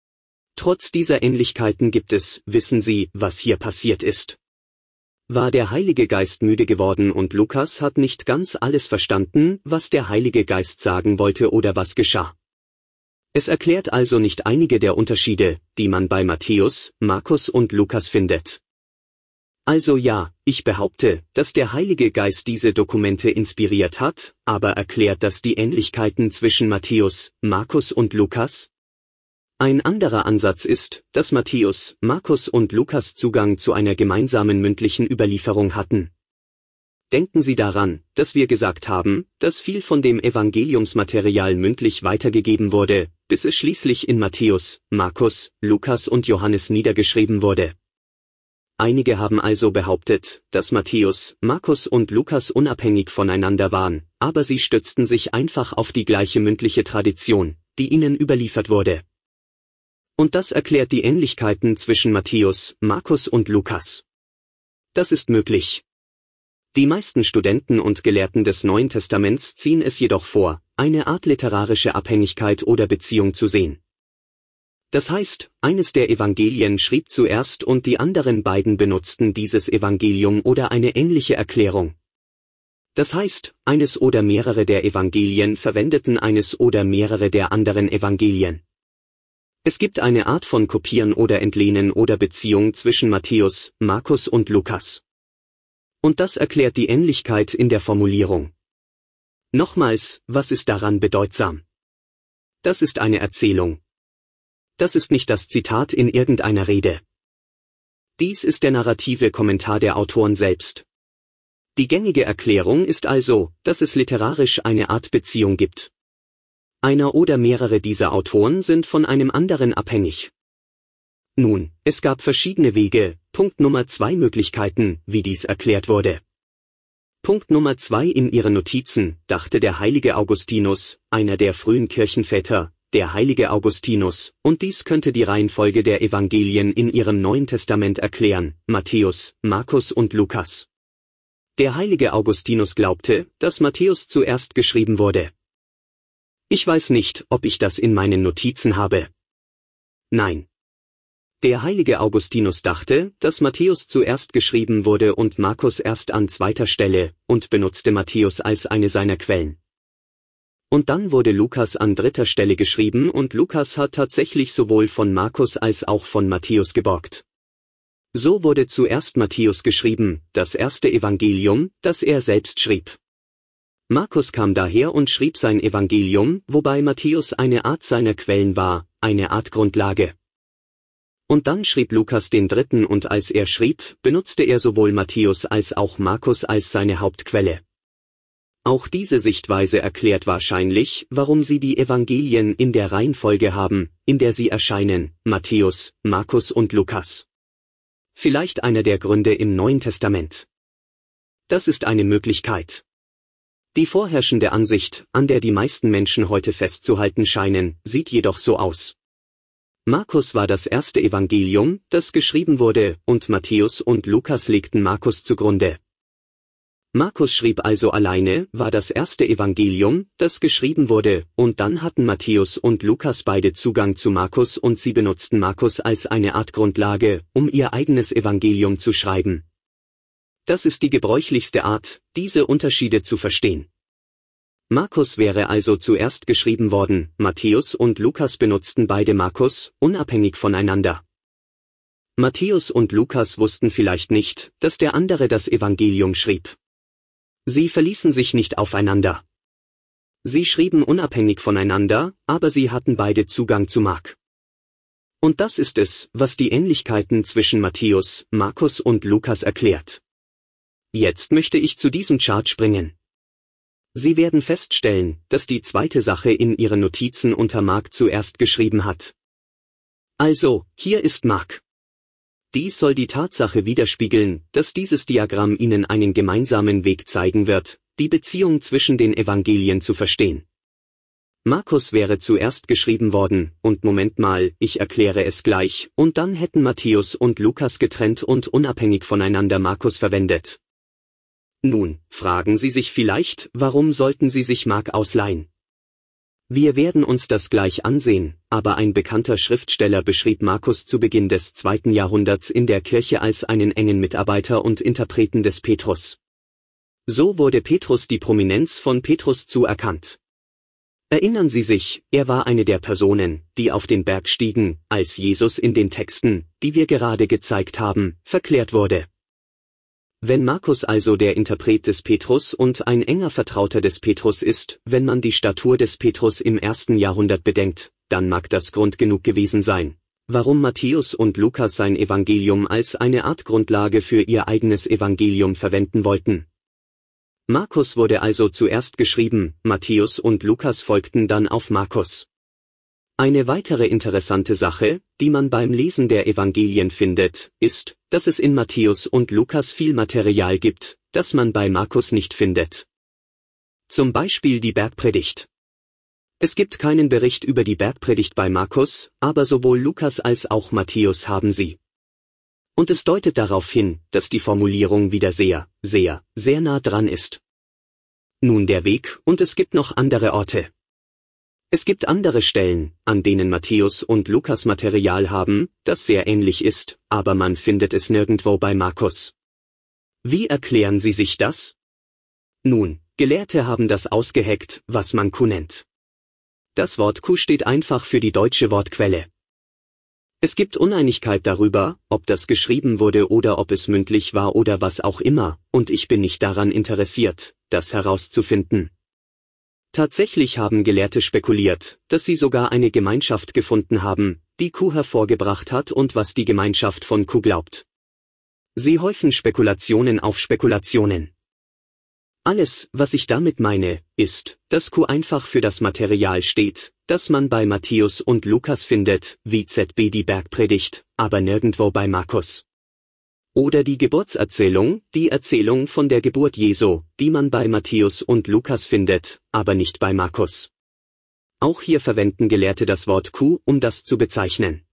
Trotz dieser Ähnlichkeiten gibt es, wissen Sie, was hier passiert ist. War der Heilige Geist müde geworden und Lukas hat nicht ganz alles verstanden, was der Heilige Geist sagen wollte oder was geschah. Es erklärt also nicht einige der Unterschiede, die man bei Matthäus, Markus und Lukas findet. Also ja, ich behaupte, dass der Heilige Geist diese Dokumente inspiriert hat, aber erklärt das die Ähnlichkeiten zwischen Matthäus, Markus und Lukas? Ein anderer Ansatz ist, dass Matthäus, Markus und Lukas Zugang zu einer gemeinsamen mündlichen Überlieferung hatten. Denken Sie daran, dass wir gesagt haben, dass viel von dem Evangeliumsmaterial mündlich weitergegeben wurde, bis es schließlich in Matthäus, Markus, Lukas und Johannes niedergeschrieben wurde. Einige haben also behauptet, dass Matthäus, Markus und Lukas unabhängig voneinander waren, aber sie stützten sich einfach auf die gleiche mündliche Tradition, die ihnen überliefert wurde. Und das erklärt die Ähnlichkeiten zwischen Matthäus, Markus und Lukas. Das ist möglich. Die meisten Studenten und Gelehrten des Neuen Testaments ziehen es jedoch vor, eine Art literarische Abhängigkeit oder Beziehung zu sehen. Das heißt, eines der Evangelien schrieb zuerst und die anderen beiden benutzten dieses Evangelium oder eine ähnliche Erklärung. Das heißt, eines oder mehrere der Evangelien verwendeten eines oder mehrere der anderen Evangelien. Es gibt eine Art von Kopieren oder Entlehnen oder Beziehung zwischen Matthäus, Markus und Lukas. Und das erklärt die Ähnlichkeit in der Formulierung. Nochmals, was ist daran bedeutsam? Das ist eine Erzählung. Das ist nicht das Zitat in irgendeiner Rede. Dies ist der narrative Kommentar der Autoren selbst. Die gängige Erklärung ist also, dass es literarisch eine Art Beziehung gibt. Einer oder mehrere dieser Autoren sind von einem anderen abhängig. Nun, es gab verschiedene Wege, Punkt Nummer zwei Möglichkeiten, wie dies erklärt wurde. Punkt Nummer zwei in ihren Notizen, dachte der heilige Augustinus, einer der frühen Kirchenväter, der heilige Augustinus, und dies könnte die Reihenfolge der Evangelien in ihrem Neuen Testament erklären, Matthäus, Markus und Lukas. Der heilige Augustinus glaubte, dass Matthäus zuerst geschrieben wurde. Ich weiß nicht, ob ich das in meinen Notizen habe. Nein. Der heilige Augustinus dachte, dass Matthäus zuerst geschrieben wurde und Markus erst an zweiter Stelle, und benutzte Matthäus als eine seiner Quellen. Und dann wurde Lukas an dritter Stelle geschrieben und Lukas hat tatsächlich sowohl von Markus als auch von Matthäus geborgt. So wurde zuerst Matthäus geschrieben, das erste Evangelium, das er selbst schrieb. Markus kam daher und schrieb sein Evangelium, wobei Matthäus eine Art seiner Quellen war, eine Art Grundlage. Und dann schrieb Lukas den dritten und als er schrieb, benutzte er sowohl Matthäus als auch Markus als seine Hauptquelle. Auch diese Sichtweise erklärt wahrscheinlich, warum sie die Evangelien in der Reihenfolge haben, in der sie erscheinen, Matthäus, Markus und Lukas. Vielleicht einer der Gründe im Neuen Testament. Das ist eine Möglichkeit. Die vorherrschende Ansicht, an der die meisten Menschen heute festzuhalten scheinen, sieht jedoch so aus. Markus war das erste Evangelium, das geschrieben wurde, und Matthäus und Lukas legten Markus zugrunde. Markus schrieb also alleine, war das erste Evangelium, das geschrieben wurde, und dann hatten Matthäus und Lukas beide Zugang zu Markus und sie benutzten Markus als eine Art Grundlage, um ihr eigenes Evangelium zu schreiben. Das ist die gebräuchlichste Art, diese Unterschiede zu verstehen. Markus wäre also zuerst geschrieben worden, Matthäus und Lukas benutzten beide Markus, unabhängig voneinander. Matthäus und Lukas wussten vielleicht nicht, dass der andere das Evangelium schrieb. Sie verließen sich nicht aufeinander. Sie schrieben unabhängig voneinander, aber sie hatten beide Zugang zu Mark. Und das ist es, was die Ähnlichkeiten zwischen Matthäus, Markus und Lukas erklärt. Jetzt möchte ich zu diesem Chart springen. Sie werden feststellen, dass die zweite Sache in Ihren Notizen unter Mark zuerst geschrieben hat. Also, hier ist Mark. Dies soll die Tatsache widerspiegeln, dass dieses Diagramm Ihnen einen gemeinsamen Weg zeigen wird, die Beziehung zwischen den Evangelien zu verstehen. Markus wäre zuerst geschrieben worden, und Moment mal, ich erkläre es gleich, und dann hätten Matthäus und Lukas getrennt und unabhängig voneinander Markus verwendet. Nun, fragen Sie sich vielleicht, warum sollten Sie sich Mark ausleihen? Wir werden uns das gleich ansehen, aber ein bekannter Schriftsteller beschrieb Markus zu Beginn des zweiten Jahrhunderts in der Kirche als einen engen Mitarbeiter und Interpreten des Petrus. So wurde Petrus die Prominenz von Petrus zuerkannt. Erinnern Sie sich, er war eine der Personen, die auf den Berg stiegen, als Jesus in den Texten, die wir gerade gezeigt haben, verklärt wurde. Wenn Markus also der Interpret des Petrus und ein enger Vertrauter des Petrus ist, wenn man die Statur des Petrus im ersten Jahrhundert bedenkt, dann mag das Grund genug gewesen sein, warum Matthäus und Lukas sein Evangelium als eine Art Grundlage für ihr eigenes Evangelium verwenden wollten. Markus wurde also zuerst geschrieben, Matthäus und Lukas folgten dann auf Markus. Eine weitere interessante Sache, die man beim Lesen der Evangelien findet, ist, dass es in Matthäus und Lukas viel Material gibt, das man bei Markus nicht findet. Zum Beispiel die Bergpredigt. Es gibt keinen Bericht über die Bergpredigt bei Markus, aber sowohl Lukas als auch Matthäus haben sie. Und es deutet darauf hin, dass die Formulierung wieder sehr, sehr, sehr nah dran ist. Nun der Weg, und es gibt noch andere Orte. Es gibt andere Stellen, an denen Matthäus und Lukas Material haben, das sehr ähnlich ist, aber man findet es nirgendwo bei Markus. Wie erklären Sie sich das? Nun, Gelehrte haben das ausgeheckt, was man Q nennt. Das Wort Q steht einfach für die deutsche Wortquelle. Es gibt Uneinigkeit darüber, ob das geschrieben wurde oder ob es mündlich war oder was auch immer, und ich bin nicht daran interessiert, das herauszufinden. Tatsächlich haben Gelehrte spekuliert, dass sie sogar eine Gemeinschaft gefunden haben, die Q hervorgebracht hat und was die Gemeinschaft von Q glaubt. Sie häufen Spekulationen auf Spekulationen. Alles, was ich damit meine, ist, dass Q einfach für das Material steht, das man bei Matthäus und Lukas findet, wie Z B die Bergpredigt, aber nirgendwo bei Markus. Oder die Geburtserzählung, die Erzählung von der Geburt Jesu, die man bei Matthäus und Lukas findet, aber nicht bei Markus. Auch hier verwenden Gelehrte das Wort Q, um das zu bezeichnen.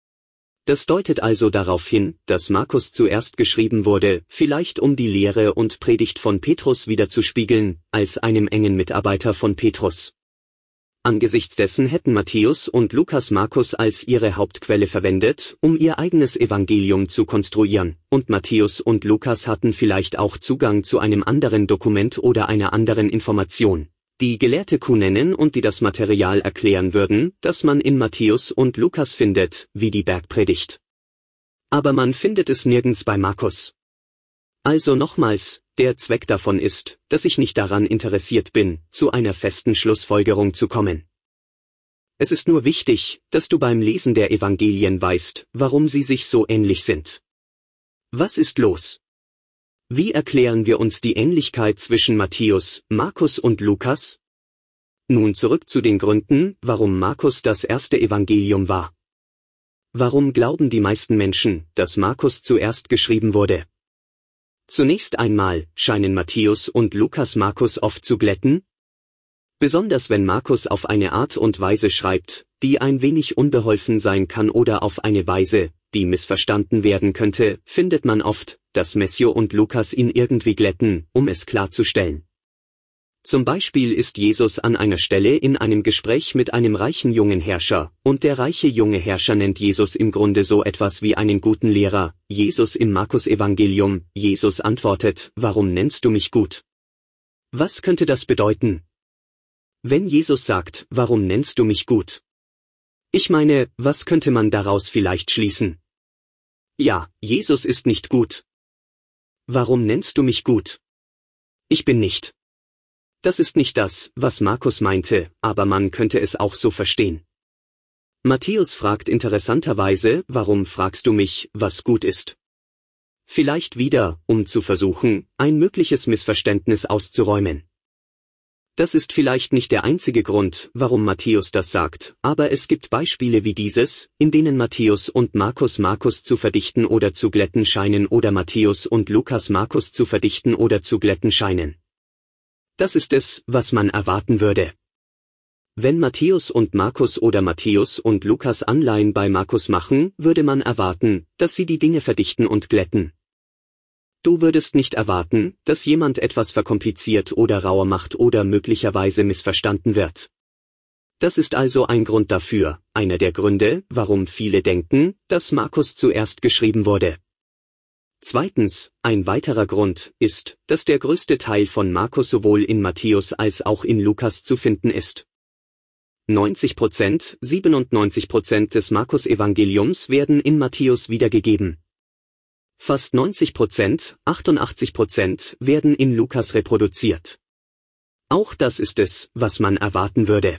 Das deutet also darauf hin, dass Markus zuerst geschrieben wurde, vielleicht um die Lehre und Predigt von Petrus widerzuspiegeln, als einem engen Mitarbeiter von Petrus. Angesichts dessen hätten Matthäus und Lukas Markus als ihre Hauptquelle verwendet, um ihr eigenes Evangelium zu konstruieren, und Matthäus und Lukas hatten vielleicht auch Zugang zu einem anderen Dokument oder einer anderen Information, die Gelehrte Q nennen und die das Material erklären würden, das man in Matthäus und Lukas findet, wie die Bergpredigt. Aber man findet es nirgends bei Markus. Also nochmals, der Zweck davon ist, dass ich nicht daran interessiert bin, zu einer festen Schlussfolgerung zu kommen. Es ist nur wichtig, dass du beim Lesen der Evangelien weißt, warum sie sich so ähnlich sind. Was ist los? Wie erklären wir uns die Ähnlichkeit zwischen Matthäus, Markus und Lukas? Nun zurück zu den Gründen, warum Markus das erste Evangelium war. Warum glauben die meisten Menschen, dass Markus zuerst geschrieben wurde? Zunächst einmal scheinen Matthäus und Lukas Markus oft zu glätten. Besonders wenn Markus auf eine Art und Weise schreibt, die ein wenig unbeholfen sein kann oder auf eine Weise, die missverstanden werden könnte, findet man oft, dass Matthäus und Lukas ihn irgendwie glätten, um es klarzustellen. Zum Beispiel ist Jesus an einer Stelle in einem Gespräch mit einem reichen jungen Herrscher, und der reiche junge Herrscher nennt Jesus im Grunde so etwas wie einen guten Lehrer. Jesus im Markus-Evangelium, Jesus antwortet, warum nennst du mich gut? Was könnte das bedeuten? Wenn Jesus sagt, warum nennst du mich gut? Ich meine, was könnte man daraus vielleicht schließen? Ja, Jesus ist nicht gut. Warum nennst du mich gut? Ich bin nicht. Das ist nicht das, was Markus meinte, aber man könnte es auch so verstehen. Matthäus fragt interessanterweise, warum fragst du mich, was gut ist? Vielleicht wieder, um zu versuchen, ein mögliches Missverständnis auszuräumen. Das ist vielleicht nicht der einzige Grund, warum Matthäus das sagt, aber es gibt Beispiele wie dieses, in denen Matthäus und Markus Markus zu verdichten oder zu glätten scheinen oder Matthäus und Lukas Markus zu verdichten oder zu glätten scheinen. Das ist es, was man erwarten würde. Wenn Matthäus und Markus oder Matthäus und Lukas Anleihen bei Markus machen, würde man erwarten, dass sie die Dinge verdichten und glätten. Du würdest nicht erwarten, dass jemand etwas verkompliziert oder rauer macht oder möglicherweise missverstanden wird. Das ist also ein Grund dafür, einer der Gründe, warum viele denken, dass Markus zuerst geschrieben wurde. Zweitens, ein weiterer Grund ist, dass der größte Teil von Markus sowohl in Matthäus als auch in Lukas zu finden ist. neunzig Prozent, siebenundneunzig Prozent des Markus-Evangeliums werden in Matthäus wiedergegeben. Fast neunzig Prozent, achtundachtzig Prozent werden in Lukas reproduziert. Auch das ist es, was man erwarten würde.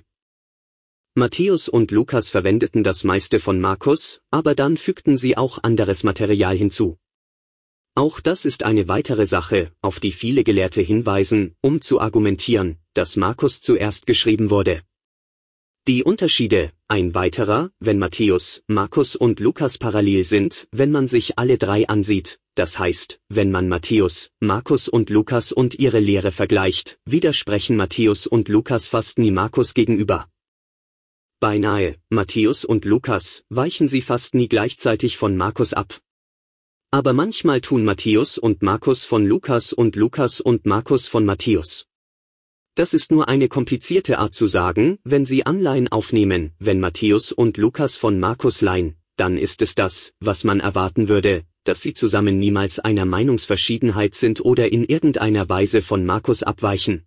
Matthäus und Lukas verwendeten das meiste von Markus, aber dann fügten sie auch anderes Material hinzu. Auch das ist eine weitere Sache, auf die viele Gelehrte hinweisen, um zu argumentieren, dass Markus zuerst geschrieben wurde. Die Unterschiede, ein weiterer, wenn Matthäus, Markus und Lukas parallel sind, wenn man sich alle drei ansieht, das heißt, wenn man Matthäus, Markus und Lukas und ihre Lehre vergleicht, widersprechen Matthäus und Lukas fast nie Markus gegenüber. Beinahe, Matthäus und Lukas, weichen sie fast nie gleichzeitig von Markus ab. Aber manchmal tun Matthäus und Markus von Lukas und Lukas und Markus von Matthäus. Das ist nur eine komplizierte Art zu sagen, wenn sie Anleihen aufnehmen, wenn Matthäus und Lukas von Markus leihen, dann ist es das, was man erwarten würde, dass sie zusammen niemals einer Meinungsverschiedenheit sind oder in irgendeiner Weise von Markus abweichen.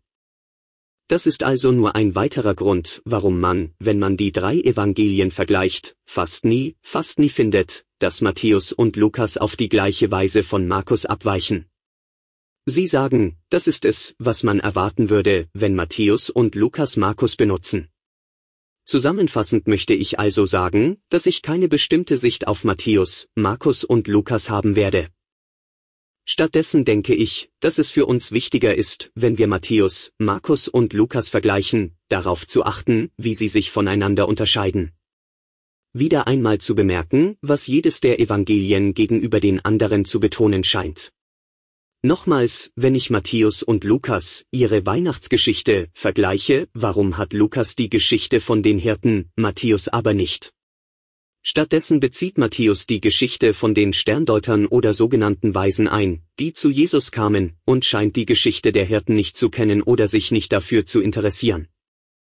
Das ist also nur ein weiterer Grund, warum man, wenn man die drei Evangelien vergleicht, fast nie, fast nie findet, dass Matthäus und Lukas auf die gleiche Weise von Markus abweichen. Sie sagen, das ist es, was man erwarten würde, wenn Matthäus und Lukas Markus benutzen. Zusammenfassend möchte ich also sagen, dass ich keine bestimmte Sicht auf Matthäus, Markus und Lukas haben werde. Stattdessen denke ich, dass es für uns wichtiger ist, wenn wir Matthäus, Markus und Lukas vergleichen, darauf zu achten, wie sie sich voneinander unterscheiden. Wieder einmal zu bemerken, was jedes der Evangelien gegenüber den anderen zu betonen scheint. Nochmals, wenn ich Matthäus und Lukas, ihre Weihnachtsgeschichte, vergleiche, warum hat Lukas die Geschichte von den Hirten, Matthäus aber nicht? Stattdessen bezieht Matthäus die Geschichte von den Sterndeutern oder sogenannten Weisen ein, die zu Jesus kamen, und scheint die Geschichte der Hirten nicht zu kennen oder sich nicht dafür zu interessieren.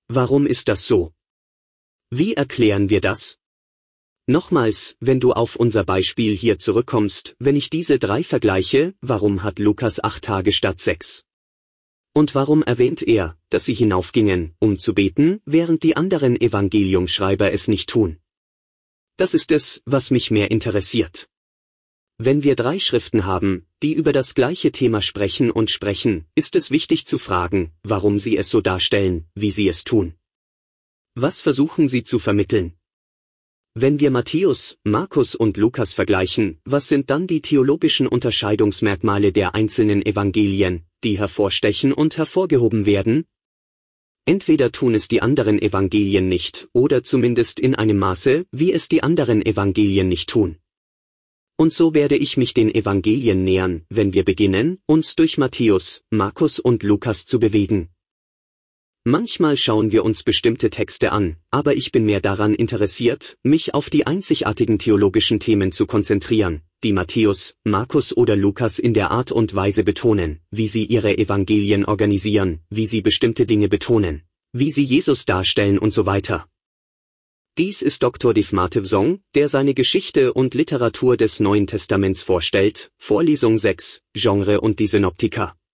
Warum ist das so? Wie erklären wir das? Nochmals, wenn du auf unser Beispiel hier zurückkommst, wenn ich diese drei vergleiche, warum hat Lukas acht Tage statt sechs? Und warum erwähnt er, dass sie hinaufgingen, um zu beten, während die anderen Evangeliumschreiber es nicht tun? Das ist es, was mich mehr interessiert. Wenn wir drei Schriften haben, die über das gleiche Thema sprechen und sprechen, ist es wichtig zu fragen, warum sie es so darstellen, wie sie es tun. Was versuchen sie zu vermitteln? Wenn wir Matthäus, Markus und Lukas vergleichen, was sind dann die theologischen Unterscheidungsmerkmale der einzelnen Evangelien, die hervorstechen und hervorgehoben werden? Entweder tun es die anderen Evangelien nicht, oder zumindest in einem Maße, wie es die anderen Evangelien nicht tun. Und so werde ich mich den Evangelien nähern, wenn wir beginnen, uns durch Matthäus, Markus und Lukas zu bewegen. Manchmal schauen wir uns bestimmte Texte an, aber ich bin mehr daran interessiert, mich auf die einzigartigen theologischen Themen zu konzentrieren, die Matthäus, Markus oder Lukas in der Art und Weise betonen, wie sie ihre Evangelien organisieren, wie sie bestimmte Dinge betonen, wie sie Jesus darstellen und so weiter. Dies ist Doktor Dave Mathewsong, der seine Geschichte und Literatur des Neuen Testaments vorstellt, Vorlesung sechs, Genre und die Synoptiker.